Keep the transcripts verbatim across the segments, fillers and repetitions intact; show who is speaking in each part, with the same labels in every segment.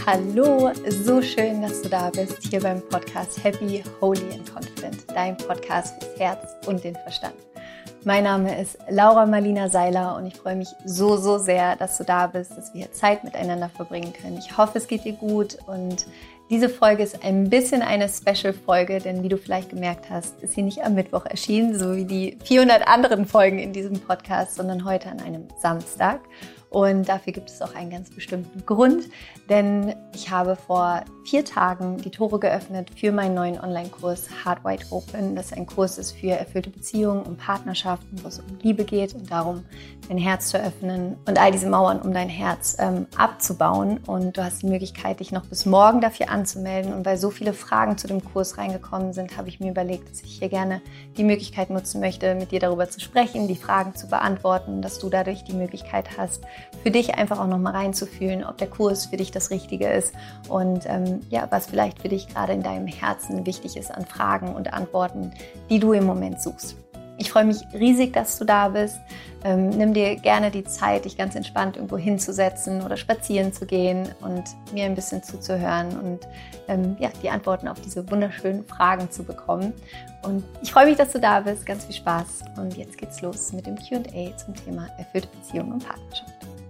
Speaker 1: Hallo, so schön, dass du da bist, hier beim Podcast Happy, Holy and Confident, dein Podcast fürs Herz und den Verstand. Mein Name ist Laura Marlina Seiler und ich freue mich so, so sehr, dass du da bist, dass wir hier Zeit miteinander verbringen können. Ich hoffe, es geht dir gut und diese Folge ist ein bisschen eine Special-Folge, denn wie du vielleicht gemerkt hast, ist sie nicht am Mittwoch erschienen, so wie die vierhundert anderen Folgen in diesem Podcast, sondern heute an einem Samstag. Und dafür gibt es auch einen ganz bestimmten Grund, denn ich habe vor vier Tagen die Tore geöffnet für meinen neuen Online-Kurs Heart Wide Open. Das ein Kurs ist für erfüllte Beziehungen und Partnerschaften, wo es um Liebe geht und darum, dein Herz zu öffnen und all diese Mauern um dein Herz ähm, abzubauen. Und du hast die Möglichkeit, dich noch bis morgen dafür anzumelden. Und weil so viele Fragen zu dem Kurs reingekommen sind, habe ich mir überlegt, dass ich hier gerne die Möglichkeit nutzen möchte, mit dir darüber zu sprechen, die Fragen zu beantworten, dass du dadurch die Möglichkeit hast, für dich einfach auch nochmal reinzufühlen, ob der Kurs für dich das Richtige ist und ähm, ja, was vielleicht für dich gerade in deinem Herzen wichtig ist an Fragen und Antworten, die du im Moment suchst. Ich freue mich riesig, dass du da bist. Ähm, nimm dir gerne die Zeit, dich ganz entspannt irgendwo hinzusetzen oder spazieren zu gehen und mir ein bisschen zuzuhören und ähm, ja, die Antworten auf diese wunderschönen Fragen zu bekommen. Und ich freue mich, dass du da bist. Ganz viel Spaß. Und jetzt geht's los mit dem Q und A zum Thema erfüllte Beziehung und Partnerschaft.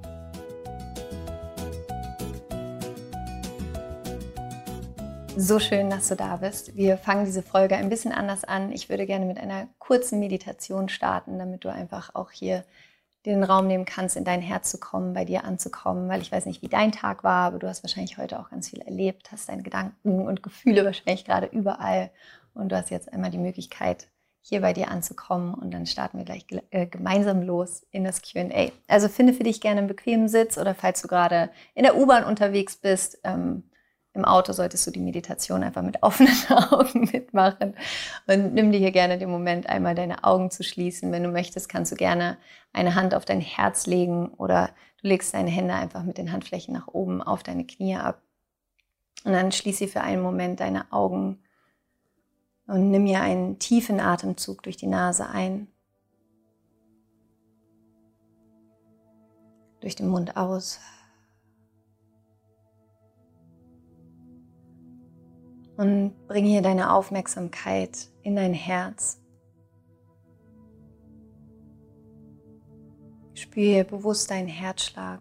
Speaker 1: So schön, dass du da bist. Wir fangen diese Folge ein bisschen anders an. Ich würde gerne mit einer kurzen Meditation starten, damit du einfach auch hier den Raum nehmen kannst, in dein Herz zu kommen, bei dir anzukommen, weil ich weiß nicht, wie dein Tag war, aber du hast wahrscheinlich heute auch ganz viel erlebt, hast deine Gedanken und Gefühle wahrscheinlich gerade überall und du hast jetzt einmal die Möglichkeit, hier bei dir anzukommen und dann starten wir gleich äh, gemeinsam los in das Q und A. Also finde für dich gerne einen bequemen Sitz oder falls du gerade in der U-Bahn unterwegs bist, ähm, im Auto solltest du die Meditation einfach mit offenen Augen mitmachen und nimm dir hier gerne den Moment, einmal deine Augen zu schließen. Wenn du möchtest, kannst du gerne eine Hand auf dein Herz legen oder du legst deine Hände einfach mit den Handflächen nach oben auf deine Knie ab. Und dann schließe für einen Moment deine Augen und nimm hier einen tiefen Atemzug durch die Nase ein, durch den Mund aus. Und bring hier deine Aufmerksamkeit in dein Herz. Spüre hier bewusst deinen Herzschlag.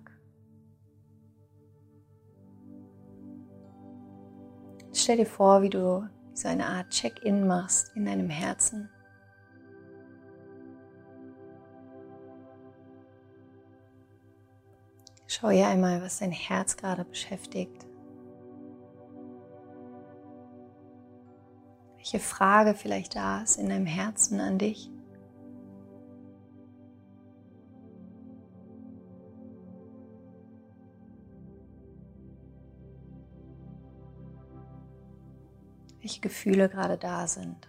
Speaker 1: Stell dir vor, wie du so eine Art Check-in machst in deinem Herzen. Schau hier einmal, was dein Herz gerade beschäftigt. Welche Frage vielleicht da ist in deinem Herzen an dich? Welche Gefühle gerade da sind?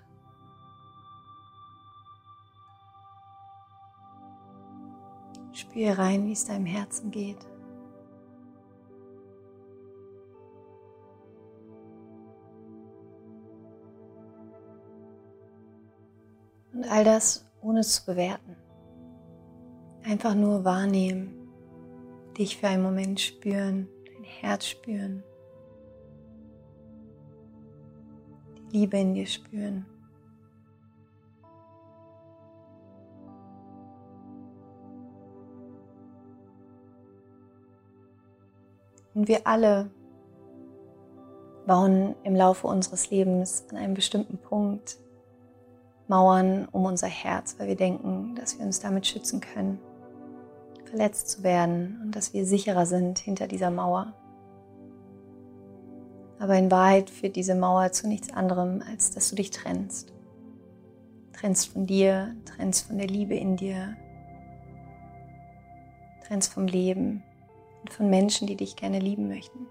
Speaker 1: Spüre rein, wie es deinem Herzen geht. Und all das ohne es zu bewerten. Einfach nur wahrnehmen, dich für einen Moment spüren, dein Herz spüren, die Liebe in dir spüren. Und wir alle bauen im Laufe unseres Lebens an einem bestimmten Punkt Mauern um unser Herz, weil wir denken, dass wir uns damit schützen können, verletzt zu werden und dass wir sicherer sind hinter dieser Mauer. Aber in Wahrheit führt diese Mauer zu nichts anderem, als dass du dich trennst. Trennst von dir, trennst von der Liebe in dir, trennst vom Leben und von Menschen, die dich gerne lieben möchten.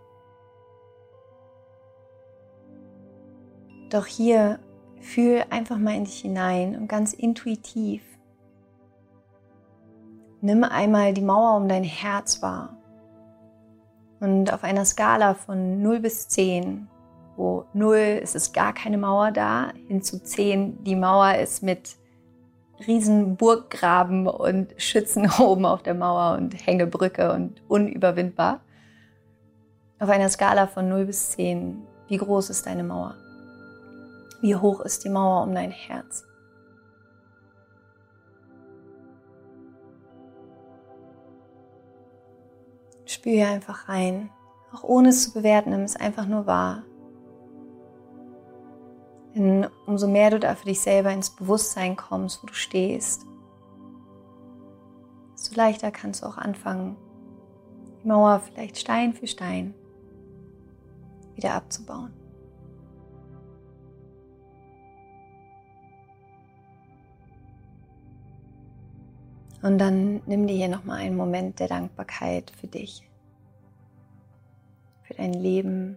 Speaker 1: Doch hier fühl einfach mal in dich hinein und ganz intuitiv nimm einmal die Mauer um dein Herz wahr. Und auf einer Skala von null bis zehn, wo null es ist gar keine Mauer da, hin zu zehn, die Mauer ist mit riesen Burggraben und Schützen oben auf der Mauer und Hängebrücke und unüberwindbar. Auf einer Skala von null bis zehn, wie groß ist deine Mauer? Wie hoch ist die Mauer um dein Herz? Spür hier einfach rein, auch ohne es zu bewerten, nimm es einfach nur wahr. Denn umso mehr du da für dich selber ins Bewusstsein kommst, wo du stehst, desto leichter kannst du auch anfangen, die Mauer vielleicht Stein für Stein wieder abzubauen. Und dann nimm dir hier nochmal einen Moment der Dankbarkeit für dich, für dein Leben,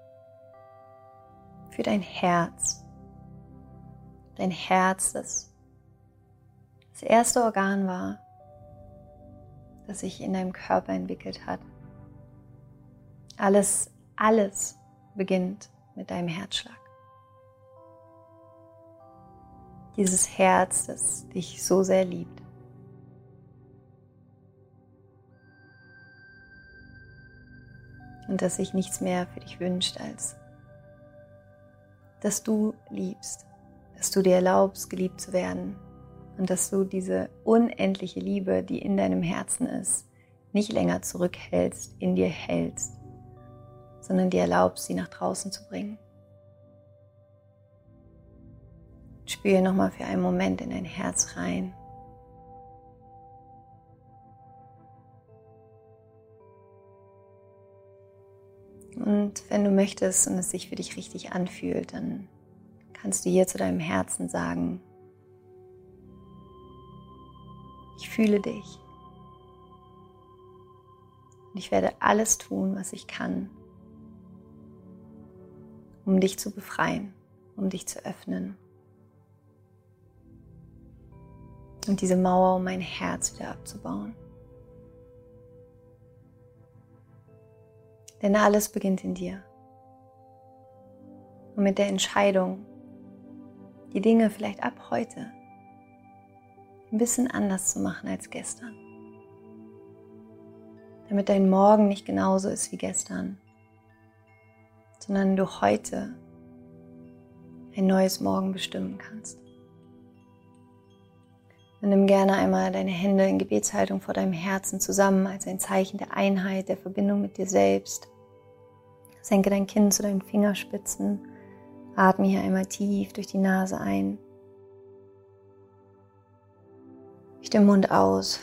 Speaker 1: für dein Herz. Dein Herz, das das erste Organ war, das sich in deinem Körper entwickelt hat. Alles, alles beginnt mit deinem Herzschlag. Dieses Herz, das dich so sehr liebt. Und dass sich nichts mehr für dich wünscht, als dass du liebst, dass du dir erlaubst, geliebt zu werden und dass du diese unendliche Liebe, die in deinem Herzen ist, nicht länger zurückhältst, in dir hältst, sondern dir erlaubst, sie nach draußen zu bringen. Spüre nochmal für einen Moment in dein Herz rein. Und wenn du möchtest und es sich für dich richtig anfühlt, dann kannst du hier zu deinem Herzen sagen: Ich fühle dich und ich werde alles tun, was ich kann, um dich zu befreien, um dich zu öffnen und diese Mauer um mein Herz wieder abzubauen. Denn alles beginnt in dir. Und mit der Entscheidung, die Dinge vielleicht ab heute ein bisschen anders zu machen als gestern. Damit dein Morgen nicht genauso ist wie gestern, sondern du heute ein neues Morgen bestimmen kannst. Und nimm gerne einmal deine Hände in Gebetshaltung vor deinem Herzen zusammen als ein Zeichen der Einheit, der Verbindung mit dir selbst. Senke dein Kinn zu deinen Fingerspitzen. Atme hier einmal tief durch die Nase ein. Durch den Mund aus.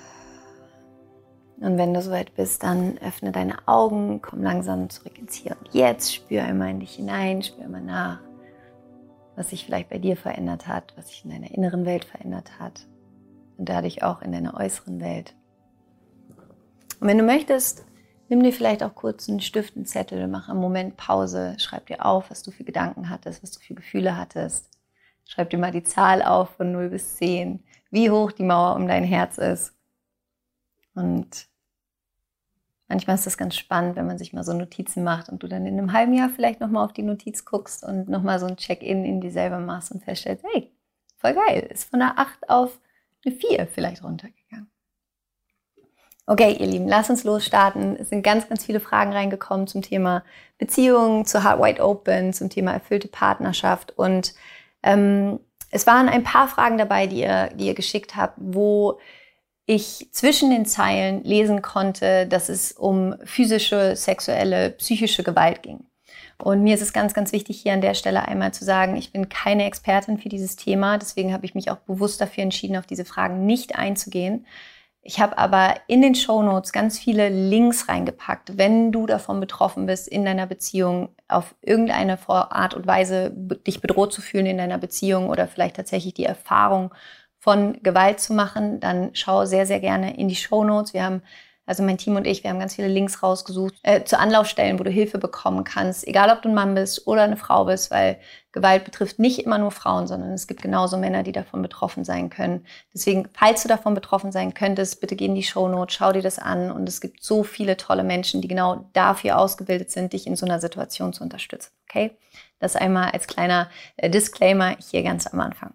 Speaker 1: Und wenn du soweit bist, dann öffne deine Augen, komm langsam zurück ins Hier und Jetzt. Spür einmal in dich hinein, spür einmal nach, was sich vielleicht bei dir verändert hat, was sich in deiner inneren Welt verändert hat und dadurch auch in deiner äußeren Welt. Und wenn du möchtest, nimm dir vielleicht auch kurz einen Stift, einen Zettel, mach einen Moment Pause, schreib dir auf, was du für Gedanken hattest, was du für Gefühle hattest. Schreib dir mal die Zahl auf von null bis zehn, wie hoch die Mauer um dein Herz ist. Und manchmal ist das ganz spannend, wenn man sich mal so Notizen macht und du dann in einem halben Jahr vielleicht nochmal auf die Notiz guckst und nochmal so ein Check-in in dir selber machst und feststellst, hey, voll geil, ist von einer acht auf eine vier vielleicht runtergegangen. Okay, ihr Lieben, lasst uns losstarten. Es sind ganz, ganz viele Fragen reingekommen zum Thema Beziehungen, zu Heart Wide Open, zum Thema erfüllte Partnerschaft. Und ähm, es waren ein paar Fragen dabei, die ihr, die ihr geschickt habt, wo ich zwischen den Zeilen lesen konnte, dass es um physische, sexuelle, psychische Gewalt ging. Und mir ist es ganz, ganz wichtig, hier an der Stelle einmal zu sagen, ich bin keine Expertin für dieses Thema. Deswegen habe ich mich auch bewusst dafür entschieden, auf diese Fragen nicht einzugehen. Ich habe aber in den Shownotes ganz viele Links reingepackt, wenn du davon betroffen bist, in deiner Beziehung auf irgendeine Art und Weise dich bedroht zu fühlen in deiner Beziehung oder vielleicht tatsächlich die Erfahrung von Gewalt zu machen, dann schau sehr, sehr gerne in die Shownotes. Wir haben, also mein Team und ich, wir haben ganz viele Links rausgesucht äh, zu Anlaufstellen, wo du Hilfe bekommen kannst, egal ob du ein Mann bist oder eine Frau bist, weil Gewalt betrifft nicht immer nur Frauen, sondern es gibt genauso Männer, die davon betroffen sein können. Deswegen, falls du davon betroffen sein könntest, bitte geh in die Shownotes, schau dir das an und es gibt so viele tolle Menschen, die genau dafür ausgebildet sind, dich in so einer Situation zu unterstützen. Okay? Das einmal als kleiner äh, Disclaimer hier ganz am Anfang.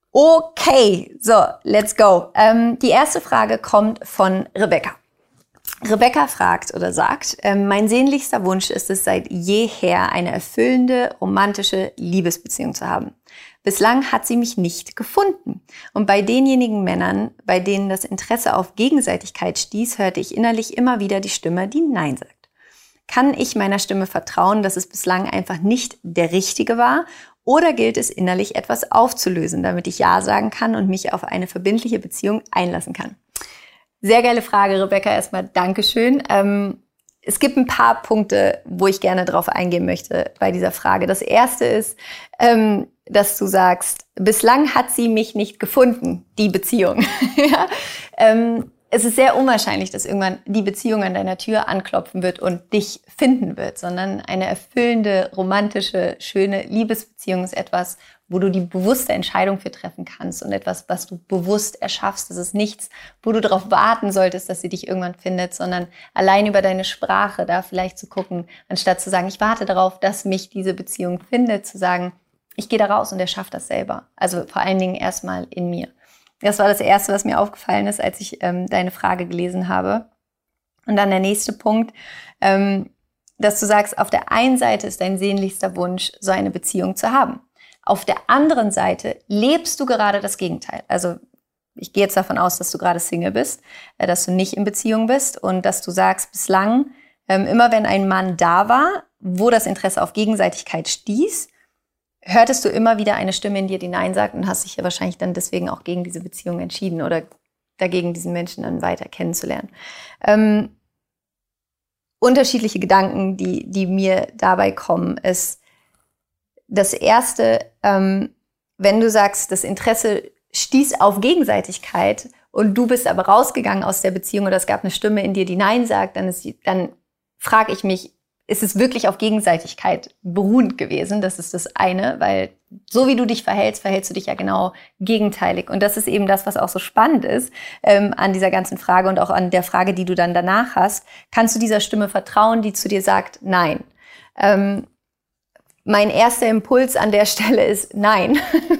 Speaker 1: Okay, so, let's go. Ähm, die erste Frage kommt von Rebecca. Rebecca fragt oder sagt, äh, mein sehnlichster Wunsch ist es seit jeher, eine erfüllende, romantische Liebesbeziehung zu haben. Bislang hat sie mich nicht gefunden. Und bei denjenigen Männern, bei denen das Interesse auf Gegenseitigkeit stieß, hörte ich innerlich immer wieder die Stimme, die Nein sagt. Kann ich meiner Stimme vertrauen, dass es bislang einfach nicht der Richtige war? Oder gilt es innerlich etwas aufzulösen, damit ich Ja sagen kann und mich auf eine verbindliche Beziehung einlassen kann? Sehr geile Frage, Rebecca. Erstmal Dankeschön. Ähm, es gibt ein paar Punkte, wo ich gerne drauf eingehen möchte bei dieser Frage. Das erste ist, ähm, dass du sagst, bislang hat sie mich nicht gefunden, die Beziehung. ja? ähm, es ist sehr unwahrscheinlich, dass irgendwann die Beziehung an deiner Tür anklopfen wird und dich finden wird, sondern eine erfüllende, romantische, schöne Liebesbeziehung ist etwas, wo du die bewusste Entscheidung für treffen kannst und etwas, was du bewusst erschaffst. Das ist nichts, wo du darauf warten solltest, dass sie dich irgendwann findet, sondern allein über deine Sprache da vielleicht zu gucken, anstatt zu sagen, ich warte darauf, dass mich diese Beziehung findet, zu sagen, ich gehe da raus und erschaffe das selber. Also vor allen Dingen erstmal in mir. Das war das Erste, was mir aufgefallen ist, als ich ähm, deine Frage gelesen habe. Und dann der nächste Punkt, ähm, dass du sagst, auf der einen Seite ist dein sehnlichster Wunsch, so eine Beziehung zu haben. Auf der anderen Seite lebst du gerade das Gegenteil. Also ich gehe jetzt davon aus, dass du gerade Single bist, äh, dass du nicht in Beziehung bist und dass du sagst, bislang, ähm, immer wenn ein Mann da war, wo das Interesse auf Gegenseitigkeit stieß, hörtest du immer wieder eine Stimme in dir, die Nein sagt und hast dich ja wahrscheinlich dann deswegen auch gegen diese Beziehung entschieden oder dagegen, diesen Menschen dann weiter kennenzulernen. Ähm, unterschiedliche Gedanken, die, die mir dabei kommen, ist das Erste, ähm, wenn du sagst, das Interesse stieß auf Gegenseitigkeit und du bist aber rausgegangen aus der Beziehung oder es gab eine Stimme in dir, die Nein sagt, dann, ist, dann frage ich mich, ist es wirklich auf Gegenseitigkeit beruhend gewesen? Das ist das eine, weil so wie du dich verhältst, verhältst du dich ja genau gegenteilig. Und das ist eben das, was auch so spannend ist ähm, an dieser ganzen Frage und auch an der Frage, die du dann danach hast. Kannst du dieser Stimme vertrauen, die zu dir sagt, nein? Ähm, mein erster Impuls an der Stelle ist nein,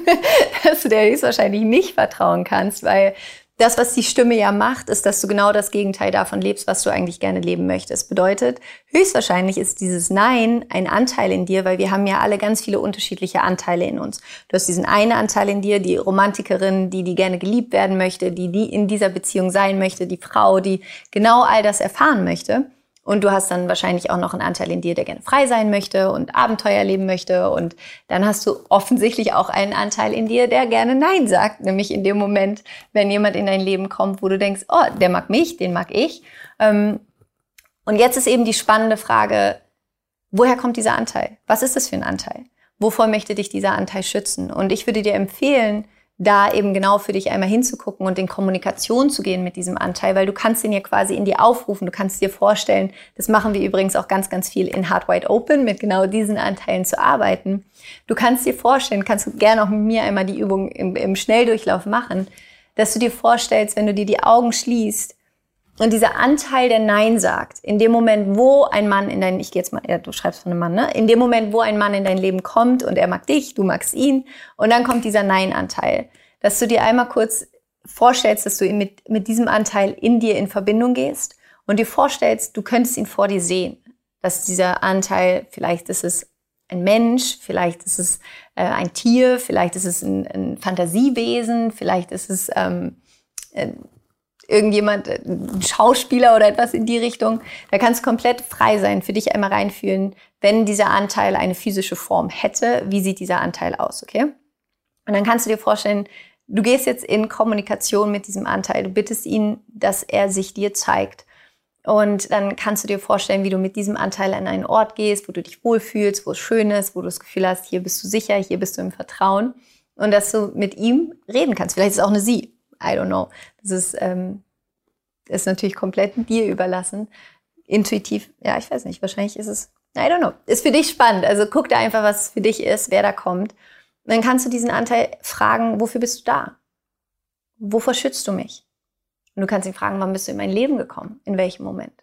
Speaker 1: dass du der höchstwahrscheinlich nicht vertrauen kannst, weil das, was die Stimme ja macht, ist, dass du genau das Gegenteil davon lebst, was du eigentlich gerne leben möchtest. Bedeutet, höchstwahrscheinlich ist dieses Nein ein Anteil in dir, weil wir haben ja alle ganz viele unterschiedliche Anteile in uns. Du hast diesen einen Anteil in dir, die Romantikerin, die, die gerne geliebt werden möchte, die, die in dieser Beziehung sein möchte, die Frau, die genau all das erfahren möchte. Und du hast dann wahrscheinlich auch noch einen Anteil in dir, der gerne frei sein möchte und Abenteuer leben möchte. Und dann hast du offensichtlich auch einen Anteil in dir, der gerne Nein sagt. Nämlich in dem Moment, wenn jemand in dein Leben kommt, wo du denkst, oh, der mag mich, den mag ich. Und jetzt ist eben die spannende Frage, woher kommt dieser Anteil? Was ist das für ein Anteil? Wovor möchte dich dieser Anteil schützen? Und ich würde dir empfehlen, da eben genau für dich einmal hinzugucken und in Kommunikation zu gehen mit diesem Anteil, weil du kannst den ja quasi in dir aufrufen, du kannst dir vorstellen, das machen wir übrigens auch ganz, ganz viel in Heart Wide Open, mit genau diesen Anteilen zu arbeiten. Du kannst dir vorstellen, kannst du gerne auch mit mir einmal die Übung im, im Schnelldurchlauf machen, dass du dir vorstellst, wenn du dir die Augen schließt und dieser Anteil, der Nein sagt, in dem Moment, wo ein Mann in dein, ich gehe jetzt mal, ja, du schreibst von einem Mann, ne? In dem Moment, wo ein Mann in dein Leben kommt und er mag dich, du magst ihn und dann kommt dieser Nein-Anteil, dass du dir einmal kurz vorstellst, dass du mit, mit diesem Anteil in dir in Verbindung gehst und dir vorstellst, du könntest ihn vor dir sehen, dass dieser Anteil, vielleicht ist es ein Mensch, vielleicht ist es äh, ein Tier, vielleicht ist es ein, ein Fantasiewesen, vielleicht ist es ähm, äh, irgendjemand, ein Schauspieler oder etwas in die Richtung. Da kannst du komplett frei sein, für dich einmal reinfühlen, wenn dieser Anteil eine physische Form hätte, wie sieht dieser Anteil aus, okay? Und dann kannst du dir vorstellen, du gehst jetzt in Kommunikation mit diesem Anteil, du bittest ihn, dass er sich dir zeigt. Und dann kannst du dir vorstellen, wie du mit diesem Anteil an einen Ort gehst, wo du dich wohlfühlst, wo es schön ist, wo du das Gefühl hast, hier bist du sicher, hier bist du im Vertrauen. Und dass du mit ihm reden kannst. Vielleicht ist es auch eine Sie. I don't know. Das ist, ähm, ist natürlich komplett dir überlassen. Intuitiv, ja, ich weiß nicht, wahrscheinlich ist es, I don't know. Ist für dich spannend. Also guck da einfach, was für dich ist, wer da kommt. Und dann kannst du diesen Anteil fragen, wofür bist du da? Wovor schützt du mich? Und du kannst ihn fragen, wann bist du in mein Leben gekommen? In welchem Moment?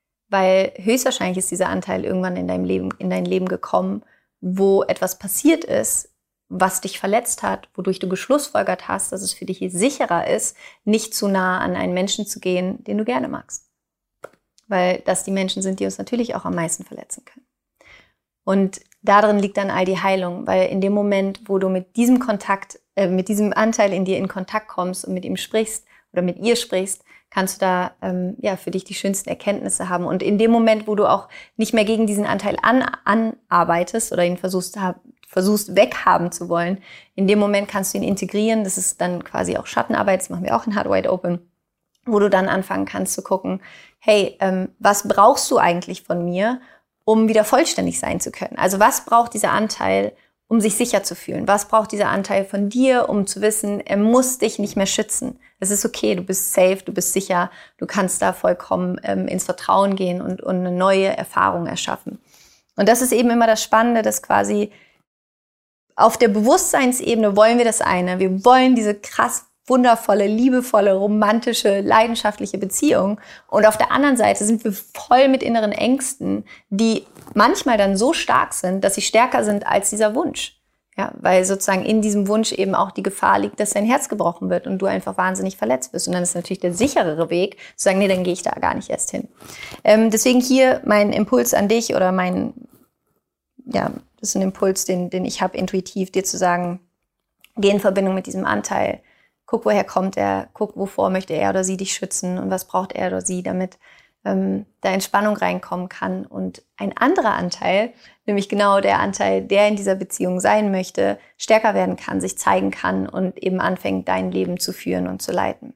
Speaker 1: Weil höchstwahrscheinlich ist dieser Anteil irgendwann in deinem Leben, in dein Leben gekommen, wo etwas passiert ist, was dich verletzt hat, wodurch du geschlussfolgert hast, dass es für dich sicherer ist, nicht zu nah an einen Menschen zu gehen, den du gerne magst. weil das die Menschen sind, die uns natürlich auch am meisten verletzen können. Und darin liegt dann all die Heilung, weil in dem Moment, wo du mit diesem Kontakt, äh, mit diesem Anteil in dir in Kontakt kommst und mit ihm sprichst oder mit ihr sprichst, kannst du da ähm, ja für dich die schönsten Erkenntnisse haben. Und in dem Moment, wo du auch nicht mehr gegen diesen Anteil an, anarbeitest oder ihn versuchst, versuchst weghaben zu wollen, in dem Moment kannst du ihn integrieren. Das ist dann quasi auch Schattenarbeit, das machen wir auch in Heart Wide Open, wo du dann anfangen kannst zu gucken, hey, ähm, was brauchst du eigentlich von mir, um wieder vollständig sein zu können? Also was braucht dieser Anteil, um sich sicher zu fühlen? Was braucht dieser Anteil von dir, um zu wissen, er muss dich nicht mehr schützen? Es ist okay, du bist safe, du bist sicher, du kannst da vollkommen ähm, ins Vertrauen gehen und, und eine neue Erfahrung erschaffen. Und das ist eben immer das Spannende, dass quasi auf der Bewusstseinsebene wollen wir das eine. Wir wollen diese krass wundervolle, liebevolle, romantische, leidenschaftliche Beziehung. Und auf der anderen Seite sind wir voll mit inneren Ängsten, die manchmal dann so stark sind, dass sie stärker sind als dieser Wunsch. Ja, weil sozusagen in diesem Wunsch eben auch die Gefahr liegt, dass dein Herz gebrochen wird und du einfach wahnsinnig verletzt bist. Und dann ist natürlich der sicherere Weg, zu sagen, nee, dann gehe ich da gar nicht erst hin. Ähm, deswegen hier mein Impuls an dich oder mein, ja, das ist ein Impuls, den, den ich habe, intuitiv, dir zu sagen, geh in Verbindung mit diesem Anteil. Guck, woher kommt er, guck, wovor möchte er oder sie dich schützen und was braucht er oder sie, damit ähm, da Entspannung reinkommen kann. Und ein anderer Anteil, nämlich genau der Anteil, der in dieser Beziehung sein möchte, stärker werden kann, sich zeigen kann und eben anfängt, dein Leben zu führen und zu leiten.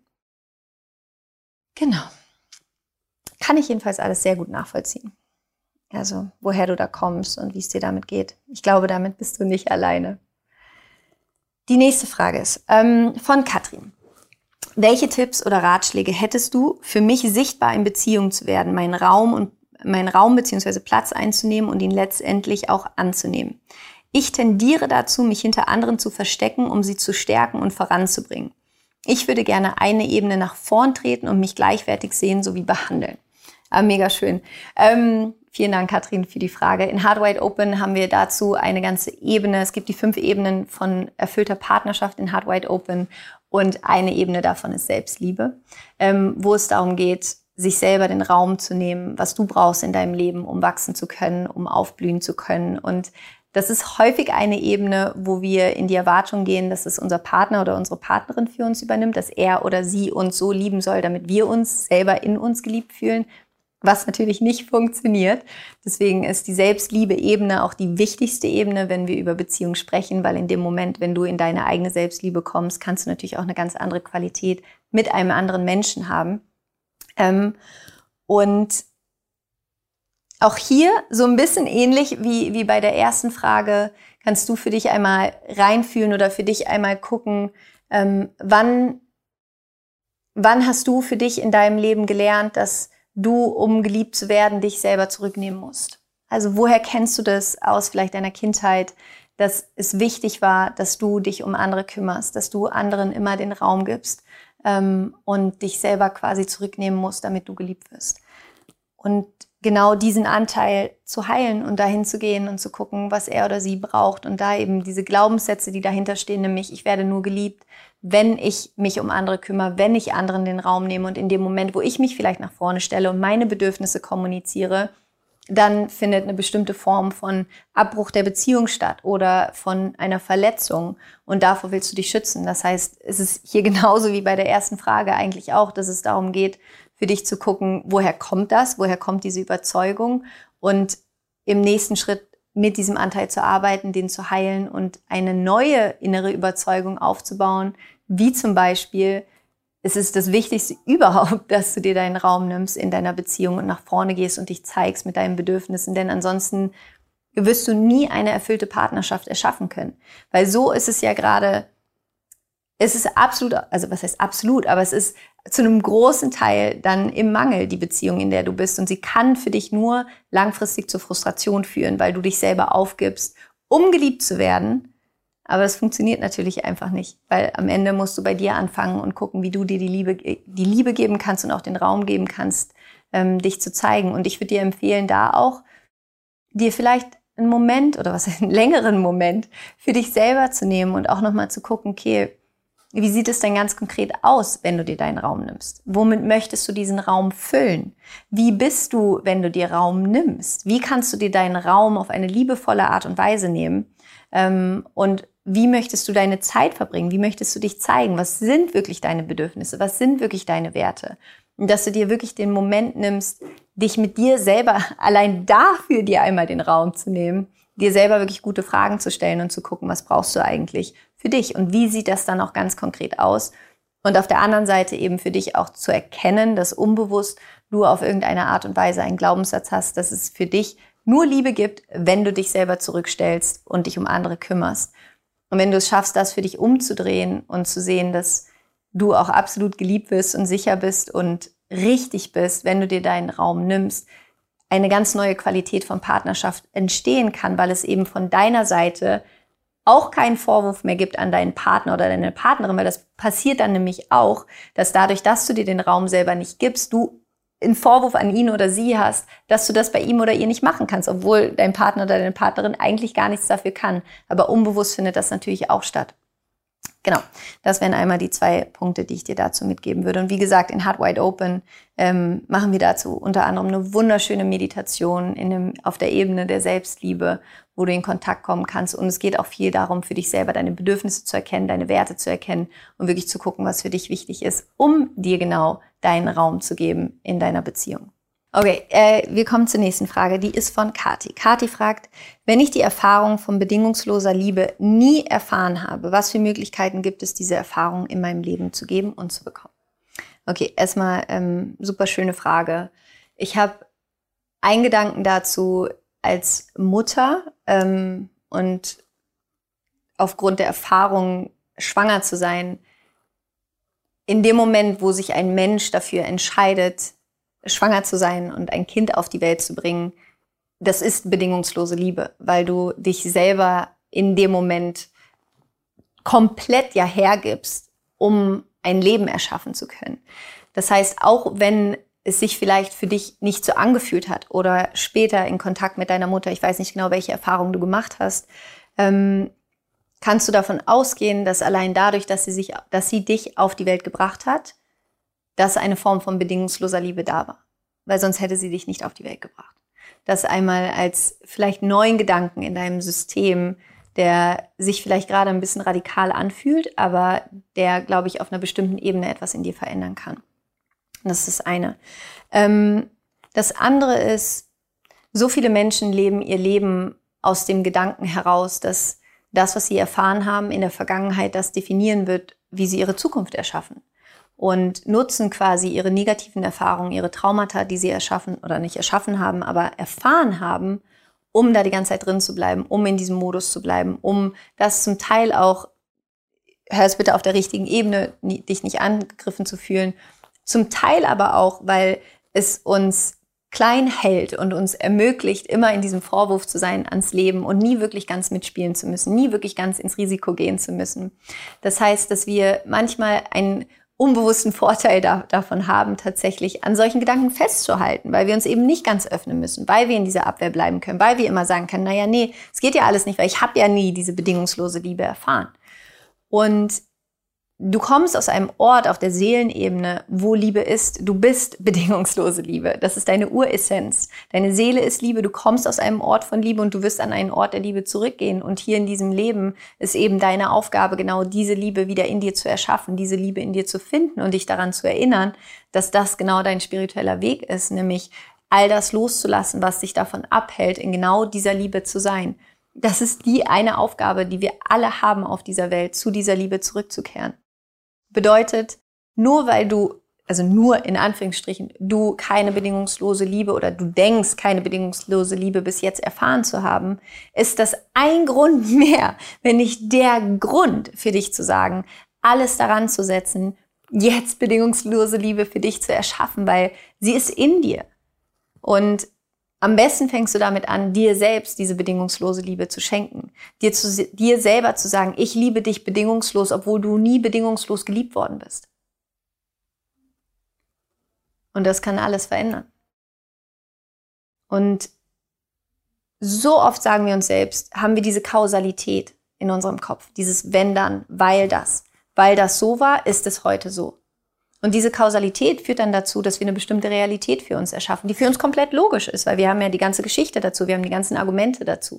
Speaker 1: Genau. Kann ich jedenfalls alles sehr gut nachvollziehen. Also, woher du da kommst und wie es dir damit geht. Ich glaube, damit bist du nicht alleine. Die nächste Frage ist ähm, von Katrin. Welche Tipps oder Ratschläge hättest du, für mich sichtbar in Beziehung zu werden, meinen Raum und meinen Raum bzw. Platz einzunehmen und ihn letztendlich auch anzunehmen? Ich tendiere dazu, mich hinter anderen zu verstecken, um sie zu stärken und voranzubringen. Ich würde gerne eine Ebene nach vorn treten und mich gleichwertig sehen sowie behandeln. Ah, mega schön. Ähm, vielen Dank, Katrin, für die Frage. In Heart Wide Open haben wir dazu eine ganze Ebene. Es gibt die fünf Ebenen von erfüllter Partnerschaft in Heart Wide Open und eine Ebene davon ist Selbstliebe, ähm, wo es darum geht, sich selber den Raum zu nehmen, was du brauchst in deinem Leben, um wachsen zu können, um aufblühen zu können. Und das ist häufig eine Ebene, wo wir in die Erwartung gehen, dass es unser Partner oder unsere Partnerin für uns übernimmt, dass er oder sie uns so lieben soll, damit wir uns selber in uns geliebt fühlen, was natürlich nicht funktioniert. Deswegen ist die Selbstliebe-Ebene auch die wichtigste Ebene, wenn wir über Beziehung sprechen, weil in dem Moment, wenn du in deine eigene Selbstliebe kommst, kannst du natürlich auch eine ganz andere Qualität mit einem anderen Menschen haben. Ähm, und auch hier so ein bisschen ähnlich wie, wie bei der ersten Frage, kannst du für dich einmal reinfühlen oder für dich einmal gucken, ähm, wann, wann hast du für dich in deinem Leben gelernt, dass du, um geliebt zu werden, dich selber zurücknehmen musst. Also woher kennst du das aus vielleicht deiner Kindheit, dass es wichtig war, dass du dich um andere kümmerst, dass du anderen immer den Raum gibst ähm, und dich selber quasi zurücknehmen musst, damit du geliebt wirst. Und genau diesen Anteil zu heilen und dahin zu gehen und zu gucken, was er oder sie braucht und da eben diese Glaubenssätze, die dahinter stehen, nämlich ich werde nur geliebt, wenn ich mich um andere kümmere, wenn ich anderen den Raum nehme und in dem Moment, wo ich mich vielleicht nach vorne stelle und meine Bedürfnisse kommuniziere, dann findet eine bestimmte Form von Abbruch der Beziehung statt oder von einer Verletzung und davor willst du dich schützen. Das heißt, es ist hier genauso wie bei der ersten Frage eigentlich auch, dass es darum geht, für dich zu gucken, woher kommt das, woher kommt diese Überzeugung und im nächsten Schritt mit diesem Anteil zu arbeiten, den zu heilen und eine neue innere Überzeugung aufzubauen, wie zum Beispiel, es ist das Wichtigste überhaupt, dass du dir deinen Raum nimmst in deiner Beziehung und nach vorne gehst und dich zeigst mit deinen Bedürfnissen, denn ansonsten wirst du nie eine erfüllte Partnerschaft erschaffen können. Weil so ist es ja gerade, es ist absolut, also was heißt absolut, aber es ist zu einem großen Teil dann im Mangel, die Beziehung, in der du bist. Und sie kann für dich nur langfristig zur Frustration führen, weil du dich selber aufgibst, um geliebt zu werden. Aber das funktioniert natürlich einfach nicht, weil am Ende musst du bei dir anfangen und gucken, wie du dir die Liebe, die Liebe geben kannst und auch den Raum geben kannst, ähm, dich zu zeigen. Und ich würde dir empfehlen, da auch dir vielleicht einen Moment oder was einen längeren Moment für dich selber zu nehmen und auch nochmal zu gucken, okay, Wie sieht es denn ganz konkret aus, wenn du dir deinen Raum nimmst? Womit möchtest du diesen Raum füllen? Wie bist du, wenn du dir Raum nimmst? Wie kannst du dir deinen Raum auf eine liebevolle Art und Weise nehmen? Und wie möchtest du deine Zeit verbringen? Wie möchtest du dich zeigen? Was sind wirklich deine Bedürfnisse? Was sind wirklich deine Werte? Und dass du dir wirklich den Moment nimmst, dich mit dir selber, allein dafür dir einmal den Raum zu nehmen, dir selber wirklich gute Fragen zu stellen und zu gucken, was brauchst du eigentlich für dich und wie sieht das dann auch ganz konkret aus? Und auf der anderen Seite eben für dich auch zu erkennen, dass unbewusst du auf irgendeine Art und Weise einen Glaubenssatz hast, dass es für dich nur Liebe gibt, wenn du dich selber zurückstellst und dich um andere kümmerst. Und wenn du es schaffst, das für dich umzudrehen und zu sehen, dass du auch absolut geliebt bist und sicher bist und richtig bist, wenn du dir deinen Raum nimmst, eine ganz neue Qualität von Partnerschaft entstehen kann, weil es eben von deiner Seite auch keinen Vorwurf mehr gibt an deinen Partner oder deine Partnerin, weil das passiert dann nämlich auch, dass dadurch, dass du dir den Raum selber nicht gibst, du einen Vorwurf an ihn oder sie hast, dass du das bei ihm oder ihr nicht machen kannst, obwohl dein Partner oder deine Partnerin eigentlich gar nichts dafür kann. Aber unbewusst findet das natürlich auch statt. Genau, das wären einmal die zwei Punkte, die ich dir dazu mitgeben würde. Und wie gesagt, in Heart Wide Open ähm, machen wir dazu unter anderem eine wunderschöne Meditation in dem, auf der Ebene der Selbstliebe, wo du in Kontakt kommen kannst. Und es geht auch viel darum, für dich selber deine Bedürfnisse zu erkennen, deine Werte zu erkennen und wirklich zu gucken, was für dich wichtig ist, um dir genau deinen Raum zu geben in deiner Beziehung. Okay, äh, wir kommen zur nächsten Frage. Die ist von Kati. Kati fragt, wenn ich die Erfahrung von bedingungsloser Liebe nie erfahren habe, was für Möglichkeiten gibt es, diese Erfahrung in meinem Leben zu geben und zu bekommen? Okay, erstmal ähm, super schöne Frage. Ich habe einen Gedanken dazu als Mutter ähm, und aufgrund der Erfahrung, schwanger zu sein. In dem Moment, wo sich ein Mensch dafür entscheidet, schwanger zu sein und ein Kind auf die Welt zu bringen, das ist bedingungslose Liebe, weil du dich selber in dem Moment komplett ja hergibst, um ein Leben erschaffen zu können. Das heißt, auch wenn es sich vielleicht für dich nicht so angefühlt hat oder später in Kontakt mit deiner Mutter, ich weiß nicht genau, welche Erfahrungen du gemacht hast, ähm, kannst du davon ausgehen, dass allein dadurch, dass sie sich, dass sie dich auf die Welt gebracht hat, dass eine Form von bedingungsloser Liebe da war. Weil sonst hätte sie dich nicht auf die Welt gebracht. Das einmal als vielleicht neuen Gedanken in deinem System, der sich vielleicht gerade ein bisschen radikal anfühlt, aber der, glaube ich, auf einer bestimmten Ebene etwas in dir verändern kann. Das ist das eine. Ähm, das andere ist, so viele Menschen leben ihr Leben aus dem Gedanken heraus, dass das, was sie erfahren haben in der Vergangenheit, das definieren wird, wie sie ihre Zukunft erschaffen. Und nutzen quasi ihre negativen Erfahrungen, ihre Traumata, die sie erschaffen oder nicht erschaffen haben, aber erfahren haben, um da die ganze Zeit drin zu bleiben, um in diesem Modus zu bleiben, um das zum Teil auch, hör es bitte auf der richtigen Ebene, dich nicht angegriffen zu fühlen, zum Teil aber auch, weil es uns klein hält und uns ermöglicht, immer in diesem Vorwurf zu sein ans Leben und nie wirklich ganz mitspielen zu müssen, nie wirklich ganz ins Risiko gehen zu müssen. Das heißt, dass wir manchmal einen unbewussten Vorteil da, davon haben, tatsächlich an solchen Gedanken festzuhalten, weil wir uns eben nicht ganz öffnen müssen, weil wir in dieser Abwehr bleiben können, weil wir immer sagen können, naja, nee, es geht ja alles nicht, weil ich habe ja nie diese bedingungslose Liebe erfahren. Und du kommst aus einem Ort auf der Seelenebene, wo Liebe ist. Du bist bedingungslose Liebe. Das ist deine Uressenz. Deine Seele ist Liebe. Du kommst aus einem Ort von Liebe und du wirst an einen Ort der Liebe zurückgehen. Und hier in diesem Leben ist eben deine Aufgabe, genau diese Liebe wieder in dir zu erschaffen, diese Liebe in dir zu finden und dich daran zu erinnern, dass das genau dein spiritueller Weg ist, nämlich all das loszulassen, was dich davon abhält, in genau dieser Liebe zu sein. Das ist die eine Aufgabe, die wir alle haben auf dieser Welt, zu dieser Liebe zurückzukehren. Bedeutet, nur weil du, also nur in Anführungsstrichen, du keine bedingungslose Liebe oder du denkst, keine bedingungslose Liebe bis jetzt erfahren zu haben, ist das ein Grund mehr, wenn nicht der Grund für dich zu sagen, alles daran zu setzen, jetzt bedingungslose Liebe für dich zu erschaffen, weil sie ist in dir. Und am besten fängst du damit an, dir selbst diese bedingungslose Liebe zu schenken. Dir, zu, dir selber zu sagen, ich liebe dich bedingungslos, obwohl du nie bedingungslos geliebt worden bist. Und das kann alles verändern. Und so oft sagen wir uns selbst, haben wir diese Kausalität in unserem Kopf, dieses wenn dann, weil das. weil das so war, ist es heute so. Und diese Kausalität führt dann dazu, dass wir eine bestimmte Realität für uns erschaffen, die für uns komplett logisch ist, weil wir haben ja die ganze Geschichte dazu, wir haben die ganzen Argumente dazu.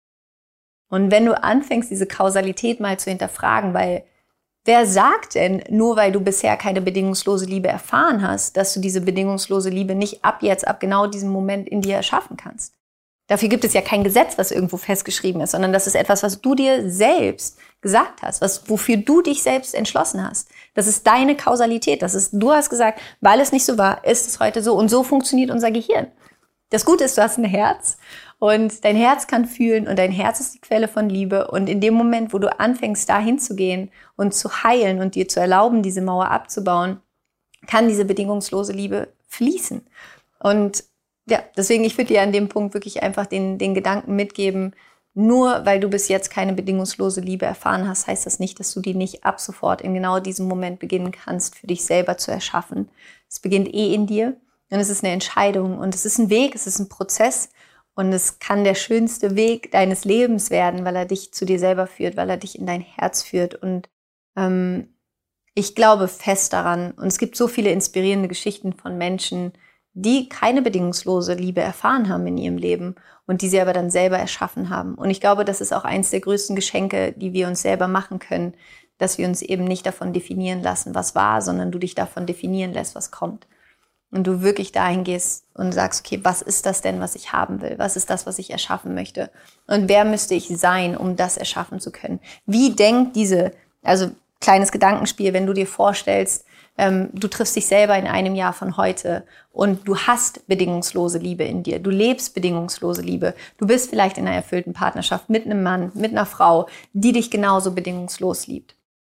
Speaker 1: Und wenn du anfängst, diese Kausalität mal zu hinterfragen, weil wer sagt denn, nur weil du bisher keine bedingungslose Liebe erfahren hast, dass du diese bedingungslose Liebe nicht ab jetzt, ab genau diesem Moment in dir erschaffen kannst? Dafür gibt es ja kein Gesetz, was irgendwo festgeschrieben ist, sondern das ist etwas, was du dir selbst gesagt hast, was, wofür du dich selbst entschlossen hast. Das ist deine Kausalität. Das ist, du hast gesagt, weil es nicht so war, ist es heute so. Und so funktioniert unser Gehirn. Das Gute ist, du hast ein Herz und dein Herz kann fühlen und dein Herz ist die Quelle von Liebe. Und in dem Moment, wo du anfängst, dahin zu gehen und zu heilen und dir zu erlauben, diese Mauer abzubauen, kann diese bedingungslose Liebe fließen. Und ja, deswegen, ich würde dir an dem Punkt wirklich einfach den, den Gedanken mitgeben, nur weil du bis jetzt keine bedingungslose Liebe erfahren hast, heißt das nicht, dass du die nicht ab sofort in genau diesem Moment beginnen kannst, für dich selber zu erschaffen. Es beginnt eh in dir und es ist eine Entscheidung und es ist ein Weg, es ist ein Prozess und es kann der schönste Weg deines Lebens werden, weil er dich zu dir selber führt, weil er dich in dein Herz führt. Und ähm, ich glaube fest daran, und es gibt so viele inspirierende Geschichten von Menschen, die keine bedingungslose Liebe erfahren haben in ihrem Leben und die sie aber dann selber erschaffen haben. Und ich glaube, das ist auch eines der größten Geschenke, die wir uns selber machen können, dass wir uns eben nicht davon definieren lassen, was war, sondern du dich davon definieren lässt, was kommt. Und du wirklich dahin gehst und sagst, okay, was ist das denn, was ich haben will? Was ist das, was ich erschaffen möchte? Und wer müsste ich sein, um das erschaffen zu können? Wie denkt diese, also kleines Gedankenspiel, wenn du dir vorstellst, Ähm, du triffst dich selber in einem Jahr von heute und du hast bedingungslose Liebe in dir. Du lebst bedingungslose Liebe. Du bist vielleicht in einer erfüllten Partnerschaft mit einem Mann, mit einer Frau, die dich genauso bedingungslos liebt.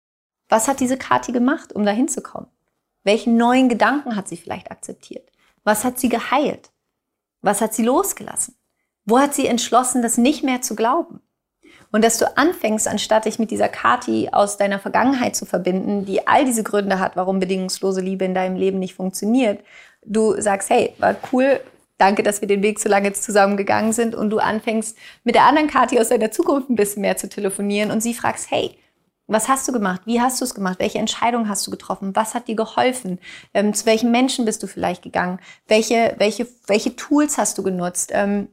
Speaker 1: Was hat diese Kathi gemacht, um dahin zu kommen? Welche neuen Gedanken hat sie vielleicht akzeptiert? Was hat sie geheilt? Was hat sie losgelassen? Wo hat sie entschlossen, das nicht mehr zu glauben? Und dass du anfängst, anstatt dich mit dieser Kathi aus deiner Vergangenheit zu verbinden, die all diese Gründe hat, warum bedingungslose Liebe in deinem Leben nicht funktioniert, du sagst, hey, war cool, danke, dass wir den Weg so lange jetzt zusammen gegangen sind, und du anfängst mit der anderen Kathi aus deiner Zukunft ein bisschen mehr zu telefonieren und sie fragst, hey, was hast du gemacht? Wie hast du es gemacht? Welche Entscheidung hast du getroffen? Was hat dir geholfen? Ähm, zu welchen Menschen bist du vielleicht gegangen? Welche, welche, welche Tools hast du genutzt? Ähm,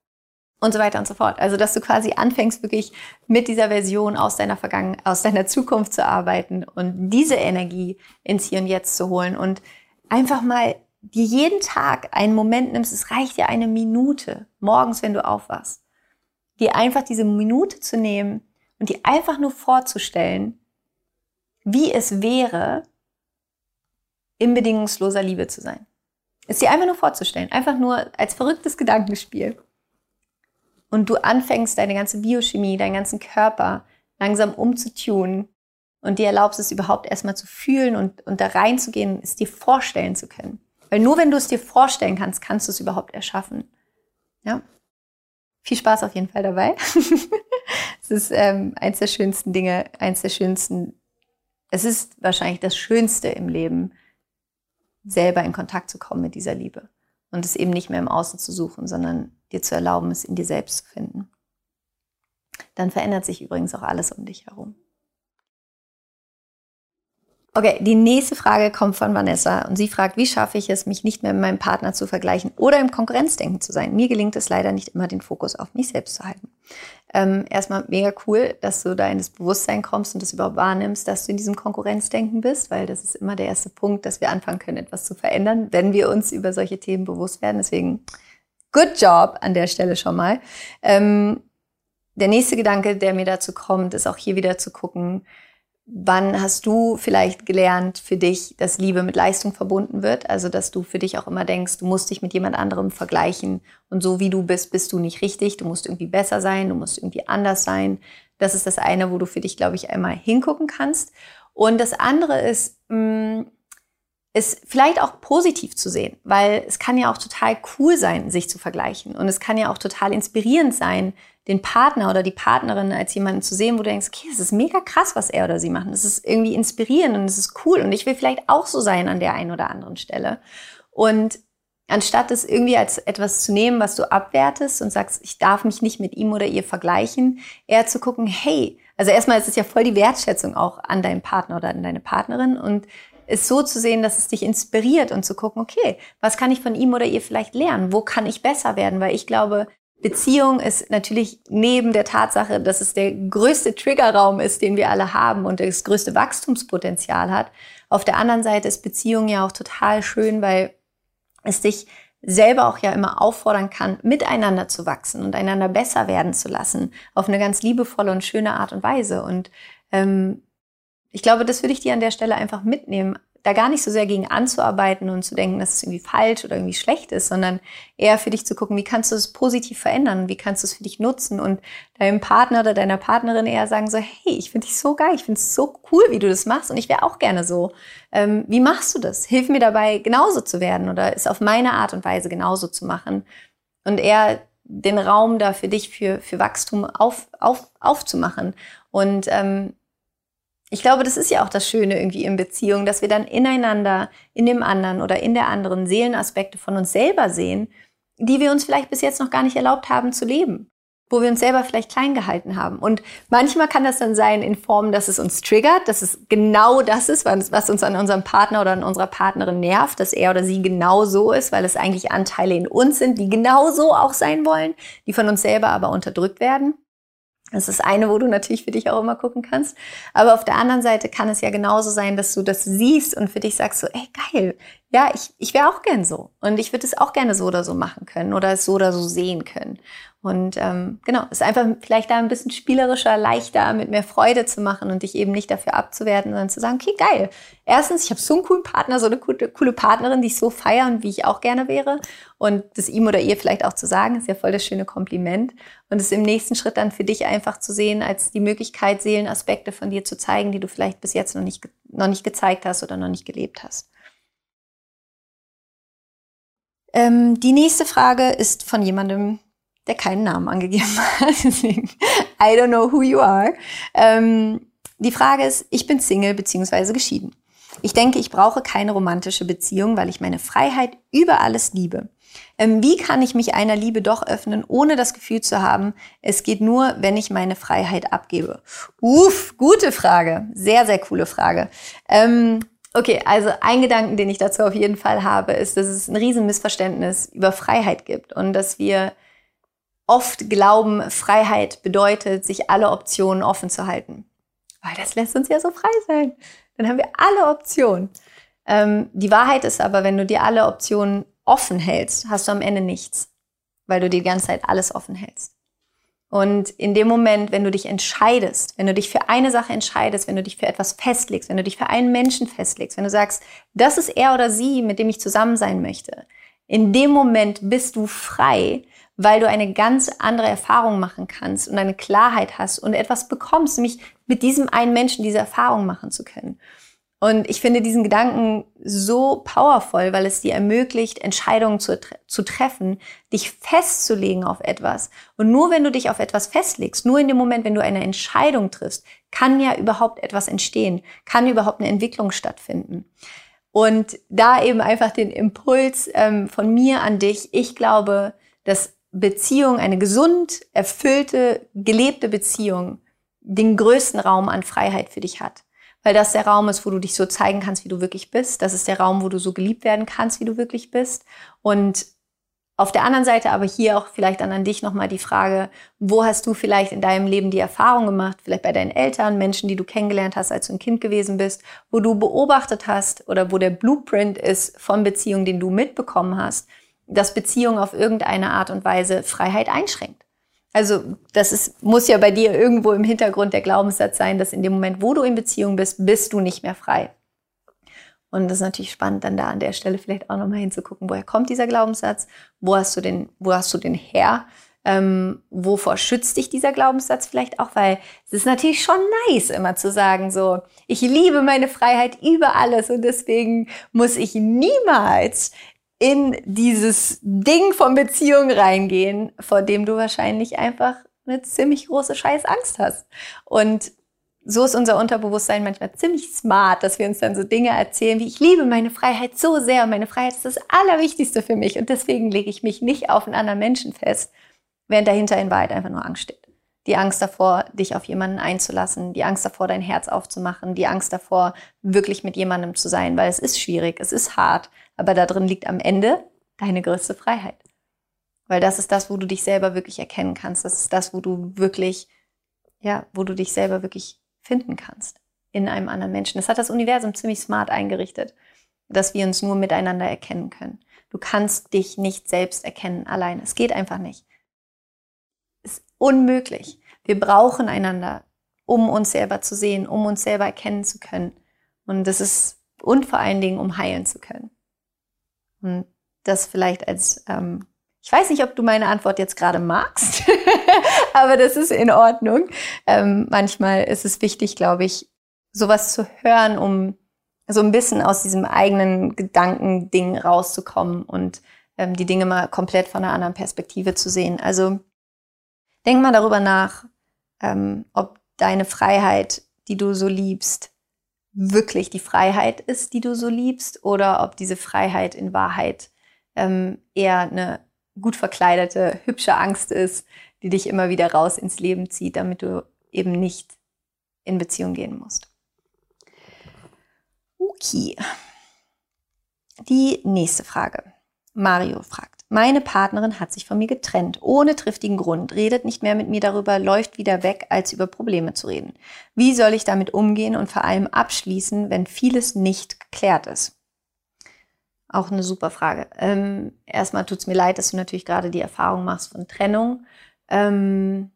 Speaker 1: Und so weiter und so fort. Also, dass du quasi anfängst, wirklich mit dieser Version aus deiner Vergangenheit, aus deiner Zukunft zu arbeiten und diese Energie ins Hier und Jetzt zu holen und einfach mal dir jeden Tag einen Moment nimmst, es reicht ja eine Minute, morgens, wenn du aufwachst, dir einfach diese Minute zu nehmen und dir einfach nur vorzustellen, wie es wäre, in bedingungsloser Liebe zu sein. Es dir einfach nur vorzustellen, einfach nur als verrücktes Gedankenspiel. Und du anfängst, deine ganze Biochemie, deinen ganzen Körper langsam umzutunen und dir erlaubst, es überhaupt erstmal zu fühlen und, und da reinzugehen, es dir vorstellen zu können. Weil nur wenn du es dir vorstellen kannst, kannst du es überhaupt erschaffen. Ja? Viel Spaß auf jeden Fall dabei. Es ist ähm, eins der schönsten Dinge, eins der schönsten, es ist wahrscheinlich das Schönste im Leben, selber in Kontakt zu kommen mit dieser Liebe. Und es eben nicht mehr im Außen zu suchen, sondern dir zu erlauben, es in dir selbst zu finden. Dann verändert sich übrigens auch alles um dich herum. Okay, die nächste Frage kommt von Vanessa und sie fragt, wie schaffe ich es, mich nicht mehr mit meinem Partner zu vergleichen oder im Konkurrenzdenken zu sein? Mir gelingt es leider nicht immer, den Fokus auf mich selbst zu halten. Ähm, erstmal mega cool, dass du da in das Bewusstsein kommst und das überhaupt wahrnimmst, dass du in diesem Konkurrenzdenken bist, weil das ist immer der erste Punkt, dass wir anfangen können, etwas zu verändern, wenn wir uns über solche Themen bewusst werden. Deswegen good job an der Stelle schon mal. Ähm, der nächste Gedanke, der mir dazu kommt, ist auch hier wieder zu gucken, wann hast du vielleicht gelernt für dich, dass Liebe mit Leistung verbunden wird? Also, dass du für dich auch immer denkst, du musst dich mit jemand anderem vergleichen und so wie du bist, bist du nicht richtig. Du musst irgendwie besser sein, du musst irgendwie anders sein. Das ist das eine, wo du für dich, glaube ich, einmal hingucken kannst. Und das andere ist, mh, ist vielleicht auch positiv zu sehen, weil es kann ja auch total cool sein, sich zu vergleichen. Und es kann ja auch total inspirierend sein, den Partner oder die Partnerin als jemanden zu sehen, wo du denkst, okay, es ist mega krass, was er oder sie machen. Es ist irgendwie inspirierend und es ist cool und ich will vielleicht auch so sein an der einen oder anderen Stelle. Und anstatt es irgendwie als etwas zu nehmen, was du abwertest und sagst, ich darf mich nicht mit ihm oder ihr vergleichen, eher zu gucken, hey, Also erstmal ist es ja voll die Wertschätzung auch an deinen Partner oder an deine Partnerin und es so zu sehen, dass es dich inspiriert und zu gucken, okay, was kann ich von ihm oder ihr vielleicht lernen? Wo kann ich besser werden? Weil ich glaube, Beziehung ist natürlich neben der Tatsache, dass es der größte Triggerraum ist, den wir alle haben und das größte Wachstumspotenzial hat. Auf der anderen Seite ist Beziehung ja auch total schön, weil es dich selber auch ja immer auffordern kann, miteinander zu wachsen und einander besser werden zu lassen, auf eine ganz liebevolle und schöne Art und Weise. Und ähm, ich glaube, das würde ich dir an der Stelle einfach mitnehmen, da gar nicht so sehr gegen anzuarbeiten und zu denken, dass es irgendwie falsch oder irgendwie schlecht ist, sondern eher für dich zu gucken, wie kannst du es positiv verändern, wie kannst du es für dich nutzen und deinem Partner oder deiner Partnerin eher sagen so, hey, ich finde dich so geil, ich finde es so cool, wie du das machst und ich wäre auch gerne so. Ähm, wie machst du das? Hilf mir dabei, genauso zu werden oder es auf meine Art und Weise genauso zu machen und eher den Raum da für dich, für, für Wachstum auf, auf, aufzumachen. Und ähm, ich glaube, das ist ja auch das Schöne irgendwie in Beziehung, dass wir dann ineinander, in dem anderen oder in der anderen Seelenaspekte von uns selber sehen, die wir uns vielleicht bis jetzt noch gar nicht erlaubt haben zu leben, wo wir uns selber vielleicht klein gehalten haben. Und manchmal kann das dann sein in Form, dass es uns triggert, dass es genau das ist, was uns an unserem Partner oder an unserer Partnerin nervt, dass er oder sie genau so ist, weil es eigentlich Anteile in uns sind, die genau so auch sein wollen, die von uns selber aber unterdrückt werden. Das ist eine, wo du natürlich für dich auch immer gucken kannst. Aber auf der anderen Seite kann es ja genauso sein, dass du das siehst und für dich sagst so, ey, geil, ja, ich, ich wäre auch gern so. Und ich würde es auch gerne so oder so machen können oder es so oder so sehen können. Und ähm, genau, ist einfach vielleicht da ein bisschen spielerischer, leichter, mit mehr Freude zu machen und dich eben nicht dafür abzuwerten, sondern zu sagen, okay, geil. Erstens, ich habe so einen coolen Partner, so eine coole, coole Partnerin, die ich so feiere und wie ich auch gerne wäre. Und das ihm oder ihr vielleicht auch zu sagen, ist ja voll das schöne Kompliment. Und es im nächsten Schritt dann für dich einfach zu sehen, als die Möglichkeit, Seelenaspekte von dir zu zeigen, die du vielleicht bis jetzt noch nicht, noch nicht gezeigt hast oder noch nicht gelebt hast. Ähm, die nächste Frage ist von jemandem, der keinen Namen angegeben hat. Deswegen, I don't know who you are. Ähm, die Frage ist, ich bin Single bzw. geschieden. Ich denke, ich brauche keine romantische Beziehung, weil ich meine Freiheit über alles liebe. Ähm, wie kann ich mich einer Liebe doch öffnen, ohne das Gefühl zu haben, es geht nur, wenn ich meine Freiheit abgebe? Uff, gute Frage. Sehr, sehr coole Frage. Ähm, Okay, also ein Gedanken, den ich dazu auf jeden Fall habe, ist, dass es ein Riesenmissverständnis über Freiheit gibt und dass wir oft glauben, Freiheit bedeutet, sich alle Optionen offen zu halten. Weil das lässt uns ja so frei sein. Dann haben wir alle Optionen. Ähm, die Wahrheit ist aber, wenn du dir alle Optionen offen hältst, hast du am Ende nichts, weil du die ganze Zeit alles offen hältst. Und in dem Moment, wenn du dich entscheidest, wenn du dich für eine Sache entscheidest, wenn du dich für etwas festlegst, wenn du dich für einen Menschen festlegst, wenn du sagst, das ist er oder sie, mit dem ich zusammen sein möchte, in dem Moment bist du frei, weil du eine ganz andere Erfahrung machen kannst und eine Klarheit hast und etwas bekommst, nämlich mit diesem einen Menschen diese Erfahrung machen zu können. Und ich finde diesen Gedanken so powerful, weil es dir ermöglicht, Entscheidungen zu, zu treffen, dich festzulegen auf etwas. Und nur wenn du dich auf etwas festlegst, nur in dem Moment, wenn du eine Entscheidung triffst, kann ja überhaupt etwas entstehen, kann überhaupt eine Entwicklung stattfinden. Und da eben einfach den Impuls ähm, von mir an dich. Ich glaube, dass Beziehung, eine gesund, erfüllte, gelebte Beziehung, den größten Raum an Freiheit für dich hat. Weil das der Raum ist, wo du dich so zeigen kannst, wie du wirklich bist. Das ist der Raum, wo du so geliebt werden kannst, wie du wirklich bist. Und auf der anderen Seite aber hier auch vielleicht an, an dich nochmal die Frage, wo hast du vielleicht in deinem Leben die Erfahrung gemacht, vielleicht bei deinen Eltern, Menschen, die du kennengelernt hast, als du ein Kind gewesen bist, wo du beobachtet hast oder wo der Blueprint ist von Beziehungen, den du mitbekommen hast, dass Beziehung auf irgendeine Art und Weise Freiheit einschränkt. Also das ist, muss ja bei dir irgendwo im Hintergrund der Glaubenssatz sein, dass in dem Moment, wo du in Beziehung bist, bist du nicht mehr frei. Und das ist natürlich spannend, dann da an der Stelle vielleicht auch nochmal hinzugucken, woher kommt dieser Glaubenssatz, wo hast du den, wo hast du den her, ähm, wovor schützt dich dieser Glaubenssatz vielleicht auch, weil es ist natürlich schon nice, immer zu sagen so, ich liebe meine Freiheit über alles und deswegen muss ich niemals in dieses Ding von Beziehung reingehen, vor dem du wahrscheinlich einfach eine ziemlich große Scheißangst hast. Und so ist unser Unterbewusstsein manchmal ziemlich smart, dass wir uns dann so Dinge erzählen wie, ich liebe meine Freiheit so sehr und meine Freiheit ist das Allerwichtigste für mich und deswegen lege ich mich nicht auf einen anderen Menschen fest, während dahinter in Wahrheit einfach nur Angst steht. Die Angst davor, dich auf jemanden einzulassen, die Angst davor, dein Herz aufzumachen, die Angst davor, wirklich mit jemandem zu sein, weil es ist schwierig, es ist hart, aber da drin liegt am Ende deine größte Freiheit. Weil das ist das, wo du dich selber wirklich erkennen kannst. Das ist das, wo du wirklich, ja, wo du dich selber wirklich finden kannst in einem anderen Menschen. Das hat das Universum ziemlich smart eingerichtet, dass wir uns nur miteinander erkennen können. Du kannst dich nicht selbst erkennen allein. Es geht einfach nicht. Es ist unmöglich. Wir brauchen einander, um uns selber zu sehen, um uns selber erkennen zu können. Und das ist, und vor allen Dingen, um heilen zu können. Und das vielleicht als, ähm, ich weiß nicht, ob du meine Antwort jetzt gerade magst, aber das ist in Ordnung. Ähm, manchmal ist es wichtig, glaube ich, sowas zu hören, um so ein bisschen aus diesem eigenen Gedankending rauszukommen und ähm, die Dinge mal komplett von einer anderen Perspektive zu sehen. Also denk mal darüber nach, ähm, ob deine Freiheit, die du so liebst, wirklich die Freiheit ist, die du so liebst, oder ob diese Freiheit in Wahrheit ähm, eher eine gut verkleidete, hübsche Angst ist, die dich immer wieder raus ins Leben zieht, damit du eben nicht in Beziehung gehen musst. Okay. Die nächste Frage. Mario fragt: Meine Partnerin hat sich von mir getrennt, ohne triftigen Grund, redet nicht mehr mit mir darüber, läuft wieder weg, als über Probleme zu reden. Wie soll ich damit umgehen und vor allem abschließen, wenn vieles nicht geklärt ist? Auch eine super Frage. Ähm, erstmal tut es mir leid, dass du natürlich gerade die Erfahrung machst von Trennung. Ähm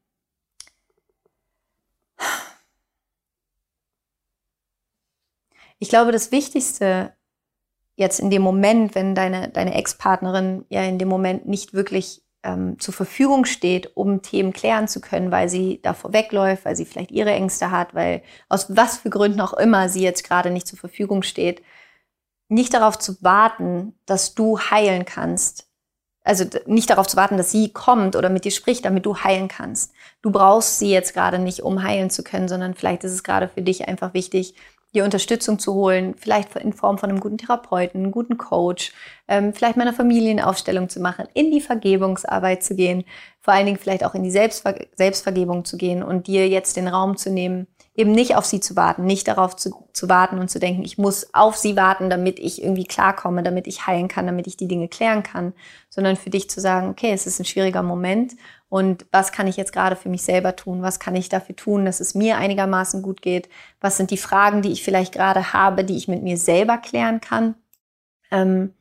Speaker 1: ich glaube, das Wichtigste jetzt in dem Moment, wenn deine, deine Ex-Partnerin ja in dem Moment nicht wirklich ähm, zur Verfügung steht, um Themen klären zu können, weil sie davor wegläuft, weil sie vielleicht ihre Ängste hat, weil aus was für Gründen auch immer sie jetzt gerade nicht zur Verfügung steht, nicht darauf zu warten, dass du heilen kannst. Also nicht darauf zu warten, dass sie kommt oder mit dir spricht, damit du heilen kannst. Du brauchst sie jetzt gerade nicht, um heilen zu können, sondern vielleicht ist es gerade für dich einfach wichtig, dir Unterstützung zu holen, vielleicht in Form von einem guten Therapeuten, einem guten Coach, ähm, vielleicht mal eine Familienaufstellung zu machen, in die Vergebungsarbeit zu gehen, vor allen Dingen vielleicht auch in die Selbstver- Selbstvergebung zu gehen und dir jetzt den Raum zu nehmen, eben nicht auf sie zu warten, nicht darauf zu, zu warten und zu denken, ich muss auf sie warten, damit ich irgendwie klarkomme, damit ich heilen kann, damit ich die Dinge klären kann, sondern für dich zu sagen, okay, es ist ein schwieriger Moment und was kann ich jetzt gerade für mich selber tun? Was kann ich dafür tun, dass es mir einigermaßen gut geht? Was sind die Fragen, die ich vielleicht gerade habe, die ich mit mir selber klären kann? Ähm,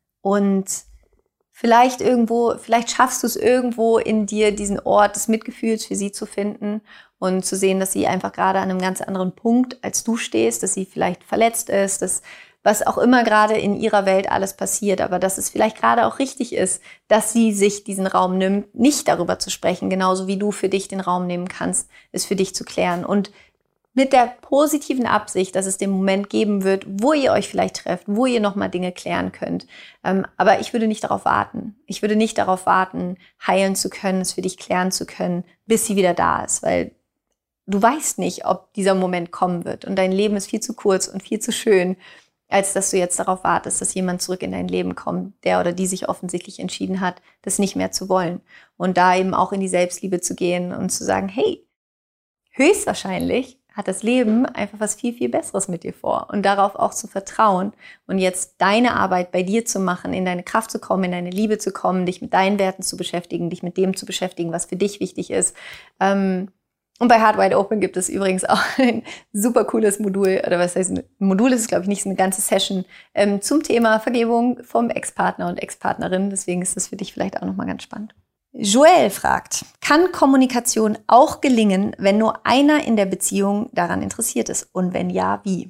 Speaker 1: und Vielleicht irgendwo, vielleicht schaffst du es irgendwo in dir, diesen Ort des Mitgefühls für sie zu finden und zu sehen, dass sie einfach gerade an einem ganz anderen Punkt als du stehst, dass sie vielleicht verletzt ist, dass was auch immer gerade in ihrer Welt alles passiert, aber dass es vielleicht gerade auch richtig ist, dass sie sich diesen Raum nimmt, nicht darüber zu sprechen, genauso wie du für dich den Raum nehmen kannst, es für dich zu klären. Und mit der positiven Absicht, dass es den Moment geben wird, wo ihr euch vielleicht trefft, wo ihr nochmal Dinge klären könnt. Ähm, aber ich würde nicht darauf warten. Ich würde nicht darauf warten, heilen zu können, es für dich klären zu können, bis sie wieder da ist. Weil du weißt nicht, ob dieser Moment kommen wird. Und dein Leben ist viel zu kurz und viel zu schön, als dass du jetzt darauf wartest, dass jemand zurück in dein Leben kommt, der oder die sich offensichtlich entschieden hat, das nicht mehr zu wollen. Und da eben auch in die Selbstliebe zu gehen und zu sagen, hey, höchstwahrscheinlich hat das Leben einfach was viel, viel Besseres mit dir vor. Und darauf auch zu vertrauen und jetzt deine Arbeit bei dir zu machen, in deine Kraft zu kommen, in deine Liebe zu kommen, dich mit deinen Werten zu beschäftigen, dich mit dem zu beschäftigen, was für dich wichtig ist. Und bei Heart Wide Open gibt es übrigens auch ein super cooles Modul, oder was heißt, ein Modul ist es, glaube ich, nicht, eine ganze Session zum Thema Vergebung vom Ex-Partner und Ex-Partnerin. Deswegen ist das für dich vielleicht auch nochmal ganz spannend. Joel fragt: Kann Kommunikation auch gelingen, wenn nur einer in der Beziehung daran interessiert ist? Und wenn ja, wie?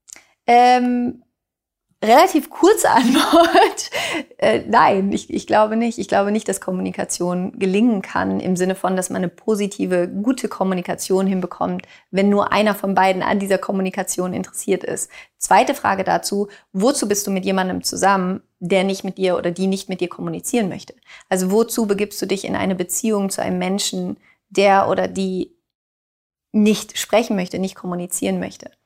Speaker 1: Ähm, relativ kurze Antwort. äh, nein, ich, ich glaube nicht. Ich glaube nicht, dass Kommunikation gelingen kann, im Sinne von, dass man eine positive, gute Kommunikation hinbekommt, wenn nur einer von beiden an dieser Kommunikation interessiert ist. Zweite Frage dazu: Wozu bist du mit jemandem zusammen, der nicht mit dir oder die nicht mit dir kommunizieren möchte? Also wozu begibst du dich in eine Beziehung zu einem Menschen, der oder die nicht sprechen möchte, nicht kommunizieren möchte?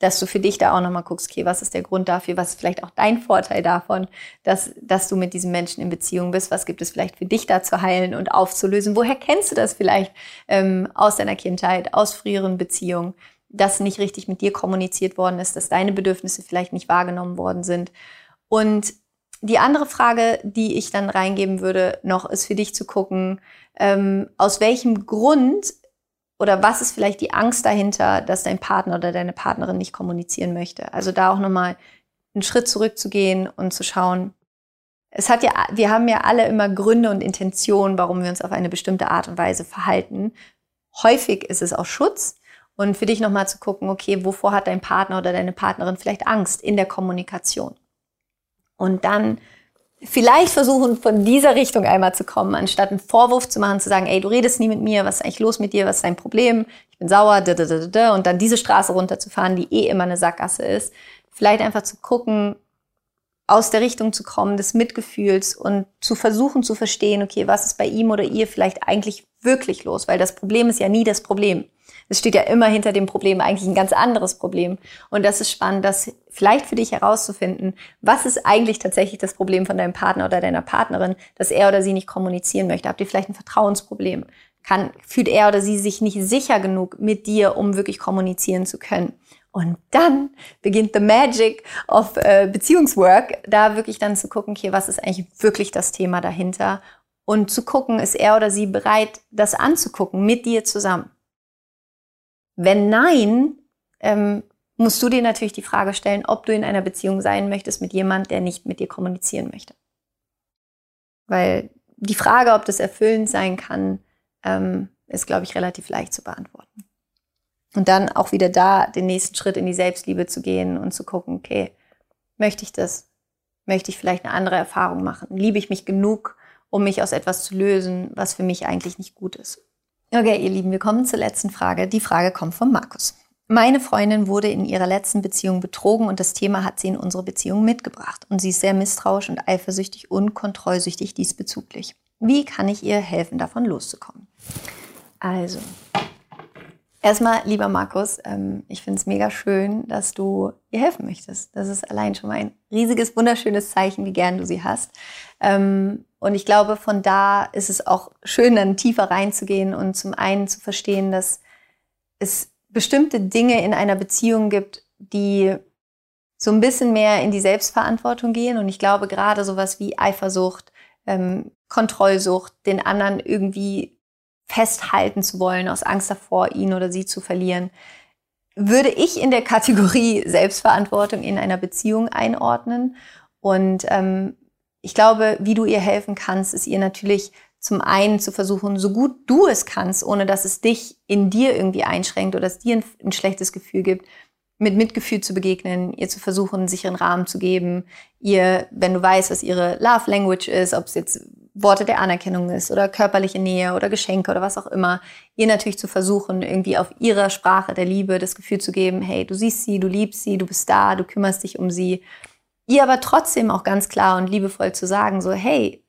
Speaker 1: dass du für dich da auch nochmal guckst, okay, was ist der Grund dafür, was ist vielleicht auch dein Vorteil davon, dass, dass du mit diesem Menschen in Beziehung bist, was gibt es vielleicht für dich da zu heilen und aufzulösen, woher kennst du das vielleicht ähm, aus deiner Kindheit, aus früheren Beziehungen, dass nicht richtig mit dir kommuniziert worden ist, dass deine Bedürfnisse vielleicht nicht wahrgenommen worden sind. Und die andere Frage, die ich dann reingeben würde, noch ist für dich zu gucken, ähm, aus welchem Grund oder was ist vielleicht die Angst dahinter, dass dein Partner oder deine Partnerin nicht kommunizieren möchte. Also da auch nochmal einen Schritt zurückzugehen und zu schauen, es hat ja, wir haben ja alle immer Gründe und Intentionen, warum wir uns auf eine bestimmte Art und Weise verhalten. Häufig ist es auch Schutz. Und für dich nochmal zu gucken, okay, wovor hat dein Partner oder deine Partnerin vielleicht Angst in der Kommunikation? Und dann vielleicht versuchen, von dieser Richtung einmal zu kommen, anstatt einen Vorwurf zu machen, zu sagen, ey, du redest nie mit mir, was ist eigentlich los mit dir, was ist dein Problem, ich bin sauer, da, da, da, da, und dann diese Straße runterzufahren, die eh immer eine Sackgasse ist. Vielleicht einfach zu gucken, aus der Richtung zu kommen, des Mitgefühls und zu versuchen zu verstehen, okay, was ist bei ihm oder ihr vielleicht eigentlich wirklich los? Weil das Problem ist ja nie das Problem. Es steht ja immer hinter dem Problem eigentlich ein ganz anderes Problem. Und das ist spannend, das vielleicht für dich herauszufinden, was ist eigentlich tatsächlich das Problem von deinem Partner oder deiner Partnerin, dass er oder sie nicht kommunizieren möchte. Habt ihr vielleicht ein Vertrauensproblem? Kann, fühlt er oder sie sich nicht sicher genug mit dir, um wirklich kommunizieren zu können? Und dann beginnt the magic of äh, Beziehungswork, da wirklich dann zu gucken, okay, was ist eigentlich wirklich das Thema dahinter? Und zu gucken, ist er oder sie bereit, das anzugucken mit dir zusammen? Wenn nein, ähm, musst du dir natürlich die Frage stellen, ob du in einer Beziehung sein möchtest mit jemand, der nicht mit dir kommunizieren möchte. Weil die Frage, ob das erfüllend sein kann, ähm, ist, glaube ich, relativ leicht zu beantworten. Und dann auch wieder da den nächsten Schritt in die Selbstliebe zu gehen und zu gucken, okay, möchte ich das? Möchte ich vielleicht eine andere Erfahrung machen? Liebe ich mich genug, um mich aus etwas zu lösen, was für mich eigentlich nicht gut ist? Okay, ihr Lieben, wir kommen zur letzten Frage. Die Frage kommt von Markus. Meine Freundin wurde in ihrer letzten Beziehung betrogen und das Thema hat sie in unsere Beziehung mitgebracht. Und sie ist sehr misstrauisch und eifersüchtig und kontrollsüchtig diesbezüglich. Wie kann ich ihr helfen, davon loszukommen? Also, erstmal, lieber Markus, ähm, ich finde es mega schön, dass du ihr helfen möchtest. Das ist allein schon mal ein riesiges, wunderschönes Zeichen, wie gern du sie hast. Ähm, und ich glaube, von da ist es auch schön, dann tiefer reinzugehen und zum einen zu verstehen, dass es bestimmte Dinge in einer Beziehung gibt, die so ein bisschen mehr in die Selbstverantwortung gehen. Und ich glaube, gerade sowas wie Eifersucht, ähm, Kontrollsucht, den anderen irgendwie festhalten zu wollen, aus Angst davor, ihn oder sie zu verlieren, würde ich in der Kategorie Selbstverantwortung in einer Beziehung einordnen. Und ähm, ich glaube, wie du ihr helfen kannst, ist ihr natürlich zum einen zu versuchen, so gut du es kannst, ohne dass es dich in dir irgendwie einschränkt oder es dir ein, ein schlechtes Gefühl gibt, mit Mitgefühl zu begegnen, ihr zu versuchen, einen sicheren Rahmen zu geben, ihr, wenn du weißt, was ihre Love Language ist, ob es jetzt Worte der Anerkennung ist oder körperliche Nähe oder Geschenke oder was auch immer, ihr natürlich zu versuchen, irgendwie auf ihrer Sprache der Liebe das Gefühl zu geben, hey, du siehst sie, du liebst sie, du bist da, du kümmerst dich um sie. Ihr aber trotzdem auch ganz klar und liebevoll zu sagen, so, hey,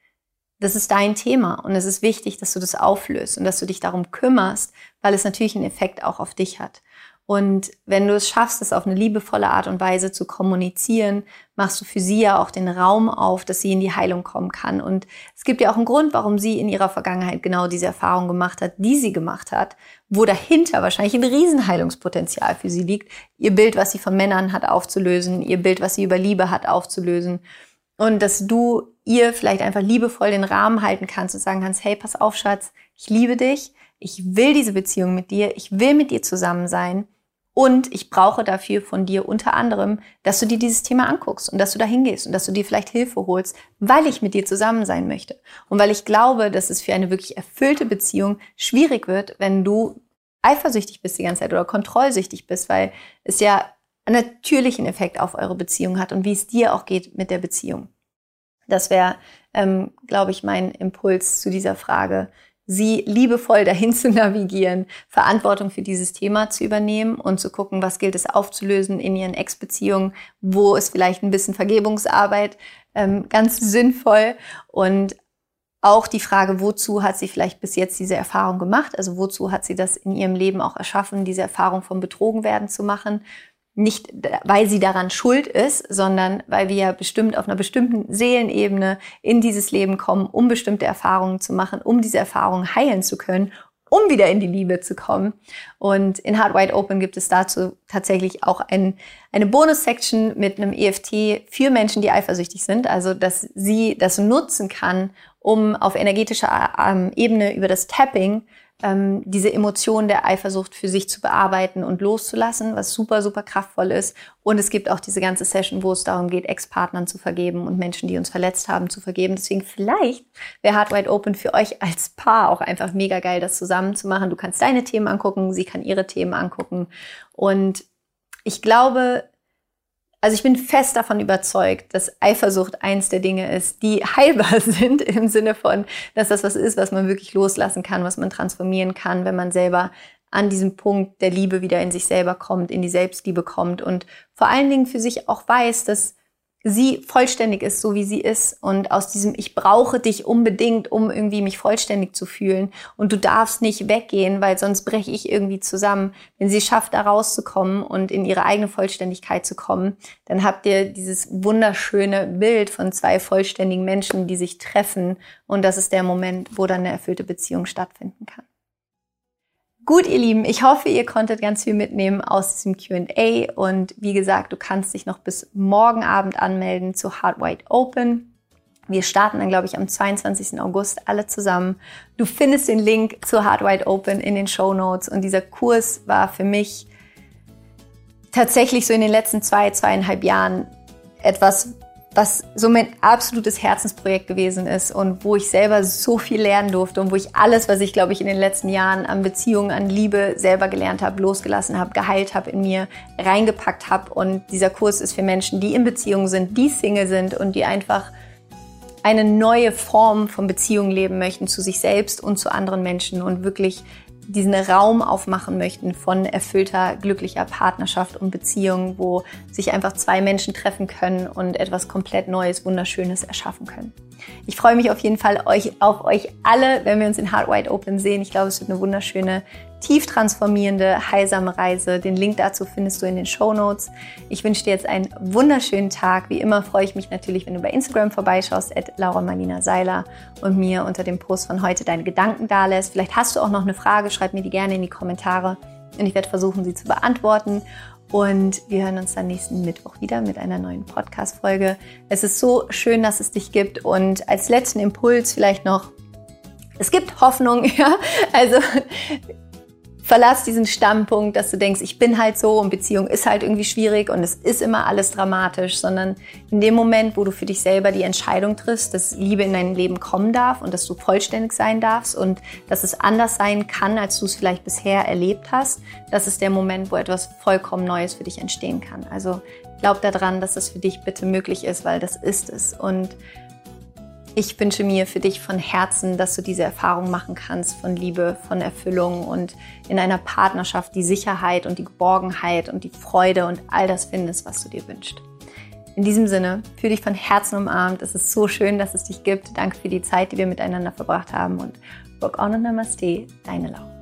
Speaker 1: das ist dein Thema und es ist wichtig, dass du das auflöst und dass du dich darum kümmerst, weil es natürlich einen Effekt auch auf dich hat. Und wenn du es schaffst, es auf eine liebevolle Art und Weise zu kommunizieren, machst du für sie ja auch den Raum auf, dass sie in die Heilung kommen kann. Und es gibt ja auch einen Grund, warum sie in ihrer Vergangenheit genau diese Erfahrung gemacht hat, die sie gemacht hat, wo dahinter wahrscheinlich ein Riesenheilungspotenzial für sie liegt, ihr Bild, was sie von Männern hat, aufzulösen, ihr Bild, was sie über Liebe hat, aufzulösen. Und dass du ihr vielleicht einfach liebevoll den Rahmen halten kannst und sagen kannst, hey, pass auf, Schatz, ich liebe dich, ich will diese Beziehung mit dir, ich will mit dir zusammen sein. Und ich brauche dafür von dir unter anderem, dass du dir dieses Thema anguckst und dass du da hingehst und dass du dir vielleicht Hilfe holst, weil ich mit dir zusammen sein möchte. Und weil ich glaube, dass es für eine wirklich erfüllte Beziehung schwierig wird, wenn du eifersüchtig bist die ganze Zeit oder kontrollsüchtig bist, weil es ja einen natürlichen Effekt auf eure Beziehung hat und wie es dir auch geht mit der Beziehung. Das wäre, ähm, glaube ich, mein Impuls zu dieser Frage, sie liebevoll dahin zu navigieren, Verantwortung für dieses Thema zu übernehmen und zu gucken, was gilt es aufzulösen in ihren Ex-Beziehungen, wo ist vielleicht ein bisschen Vergebungsarbeit ähm, ganz sinnvoll und auch die Frage, wozu hat sie vielleicht bis jetzt diese Erfahrung gemacht, also wozu hat sie das in ihrem Leben auch erschaffen, diese Erfahrung vom Betrogenwerden zu machen, nicht, weil sie daran schuld ist, sondern weil wir ja bestimmt auf einer bestimmten Seelenebene in dieses Leben kommen, um bestimmte Erfahrungen zu machen, um diese Erfahrungen heilen zu können, um wieder in die Liebe zu kommen. Und in Heart Wide Open gibt es dazu tatsächlich auch ein, eine Bonus-Section mit einem E F T für Menschen, die eifersüchtig sind. Also, dass sie das nutzen kann, um auf energetischer ähm, Ebene über das Tapping ähm, diese Emotion der Eifersucht für sich zu bearbeiten und loszulassen, was super, super kraftvoll ist. Und es gibt auch diese ganze Session, wo es darum geht, Ex-Partnern zu vergeben und Menschen, die uns verletzt haben, zu vergeben. Deswegen vielleicht wäre Heart Wide Open für euch als Paar auch einfach mega geil, das zusammen zu machen. Du kannst deine Themen angucken, sie kann ihre Themen angucken. Und ich glaube, also ich bin fest davon überzeugt, dass Eifersucht eins der Dinge ist, die heilbar sind, im Sinne von, dass das was ist, was man wirklich loslassen kann, was man transformieren kann, wenn man selber an diesem Punkt der Liebe wieder in sich selber kommt, in die Selbstliebe kommt und vor allen Dingen für sich auch weiß, dass sie vollständig ist, so wie sie ist, und aus diesem ich brauche dich unbedingt, um irgendwie mich vollständig zu fühlen, und du darfst nicht weggehen, weil sonst breche ich irgendwie zusammen. Wenn sie schafft, da rauszukommen und in ihre eigene Vollständigkeit zu kommen, dann habt ihr dieses wunderschöne Bild von zwei vollständigen Menschen, die sich treffen, und das ist der Moment, wo dann eine erfüllte Beziehung stattfinden kann. Gut, ihr Lieben, ich hoffe, ihr konntet ganz viel mitnehmen aus diesem Q and A, und wie gesagt, du kannst dich noch bis morgen Abend anmelden zu Heart Wide Open. Wir starten dann, glaube ich, am zweiundzwanzigsten August alle zusammen. Du findest den Link zu Heart Wide Open in den Shownotes, und dieser Kurs war für mich tatsächlich so in den letzten zwei, zweieinhalb Jahren etwas, was so mein absolutes Herzensprojekt gewesen ist und wo ich selber so viel lernen durfte und wo ich alles, was ich, glaube ich, in den letzten Jahren an Beziehungen, an Liebe selber gelernt habe, losgelassen habe, geheilt habe, in mir reingepackt habe. Und dieser Kurs ist für Menschen, die in Beziehungen sind, die Single sind und die einfach eine neue Form von Beziehung leben möchten zu sich selbst und zu anderen Menschen und wirklich diesen Raum aufmachen möchten von erfüllter, glücklicher Partnerschaft und Beziehung, wo sich einfach zwei Menschen treffen können und etwas komplett Neues, Wunderschönes erschaffen können. Ich freue mich auf jeden Fall euch, auf euch alle, wenn wir uns in Heart Wide Open sehen. Ich glaube, es wird eine wunderschöne, tief transformierende, heilsame Reise. Den Link dazu findest du in den Shownotes. Ich wünsche dir jetzt einen wunderschönen Tag. Wie immer freue ich mich natürlich, wenn du bei Instagram vorbeischaust, at Laura Marlina Seiler, und mir unter dem Post von heute deine Gedanken dalässt. Vielleicht hast du auch noch eine Frage, schreib mir die gerne in die Kommentare und ich werde versuchen, sie zu beantworten. Und wir hören uns dann nächsten Mittwoch wieder mit einer neuen Podcast-Folge. Es ist so schön, dass es dich gibt. Und als letzten Impuls vielleicht noch, es gibt Hoffnung, ja. Also verlass diesen Standpunkt, dass du denkst, ich bin halt so und Beziehung ist halt irgendwie schwierig und es ist immer alles dramatisch, sondern in dem Moment, wo du für dich selber die Entscheidung triffst, dass Liebe in dein Leben kommen darf und dass du vollständig sein darfst und dass es anders sein kann, als du es vielleicht bisher erlebt hast, das ist der Moment, wo etwas vollkommen Neues für dich entstehen kann. Also glaub daran, dass das für dich bitte möglich ist, weil das ist es. Und ich wünsche mir für dich von Herzen, dass du diese Erfahrung machen kannst von Liebe, von Erfüllung und in einer Partnerschaft die Sicherheit und die Geborgenheit und die Freude und all das findest, was du dir wünschst. In diesem Sinne, fühle dich von Herzen umarmt. Es ist so schön, dass es dich gibt. Danke für die Zeit, die wir miteinander verbracht haben, und Rock on und Namaste, deine Laura.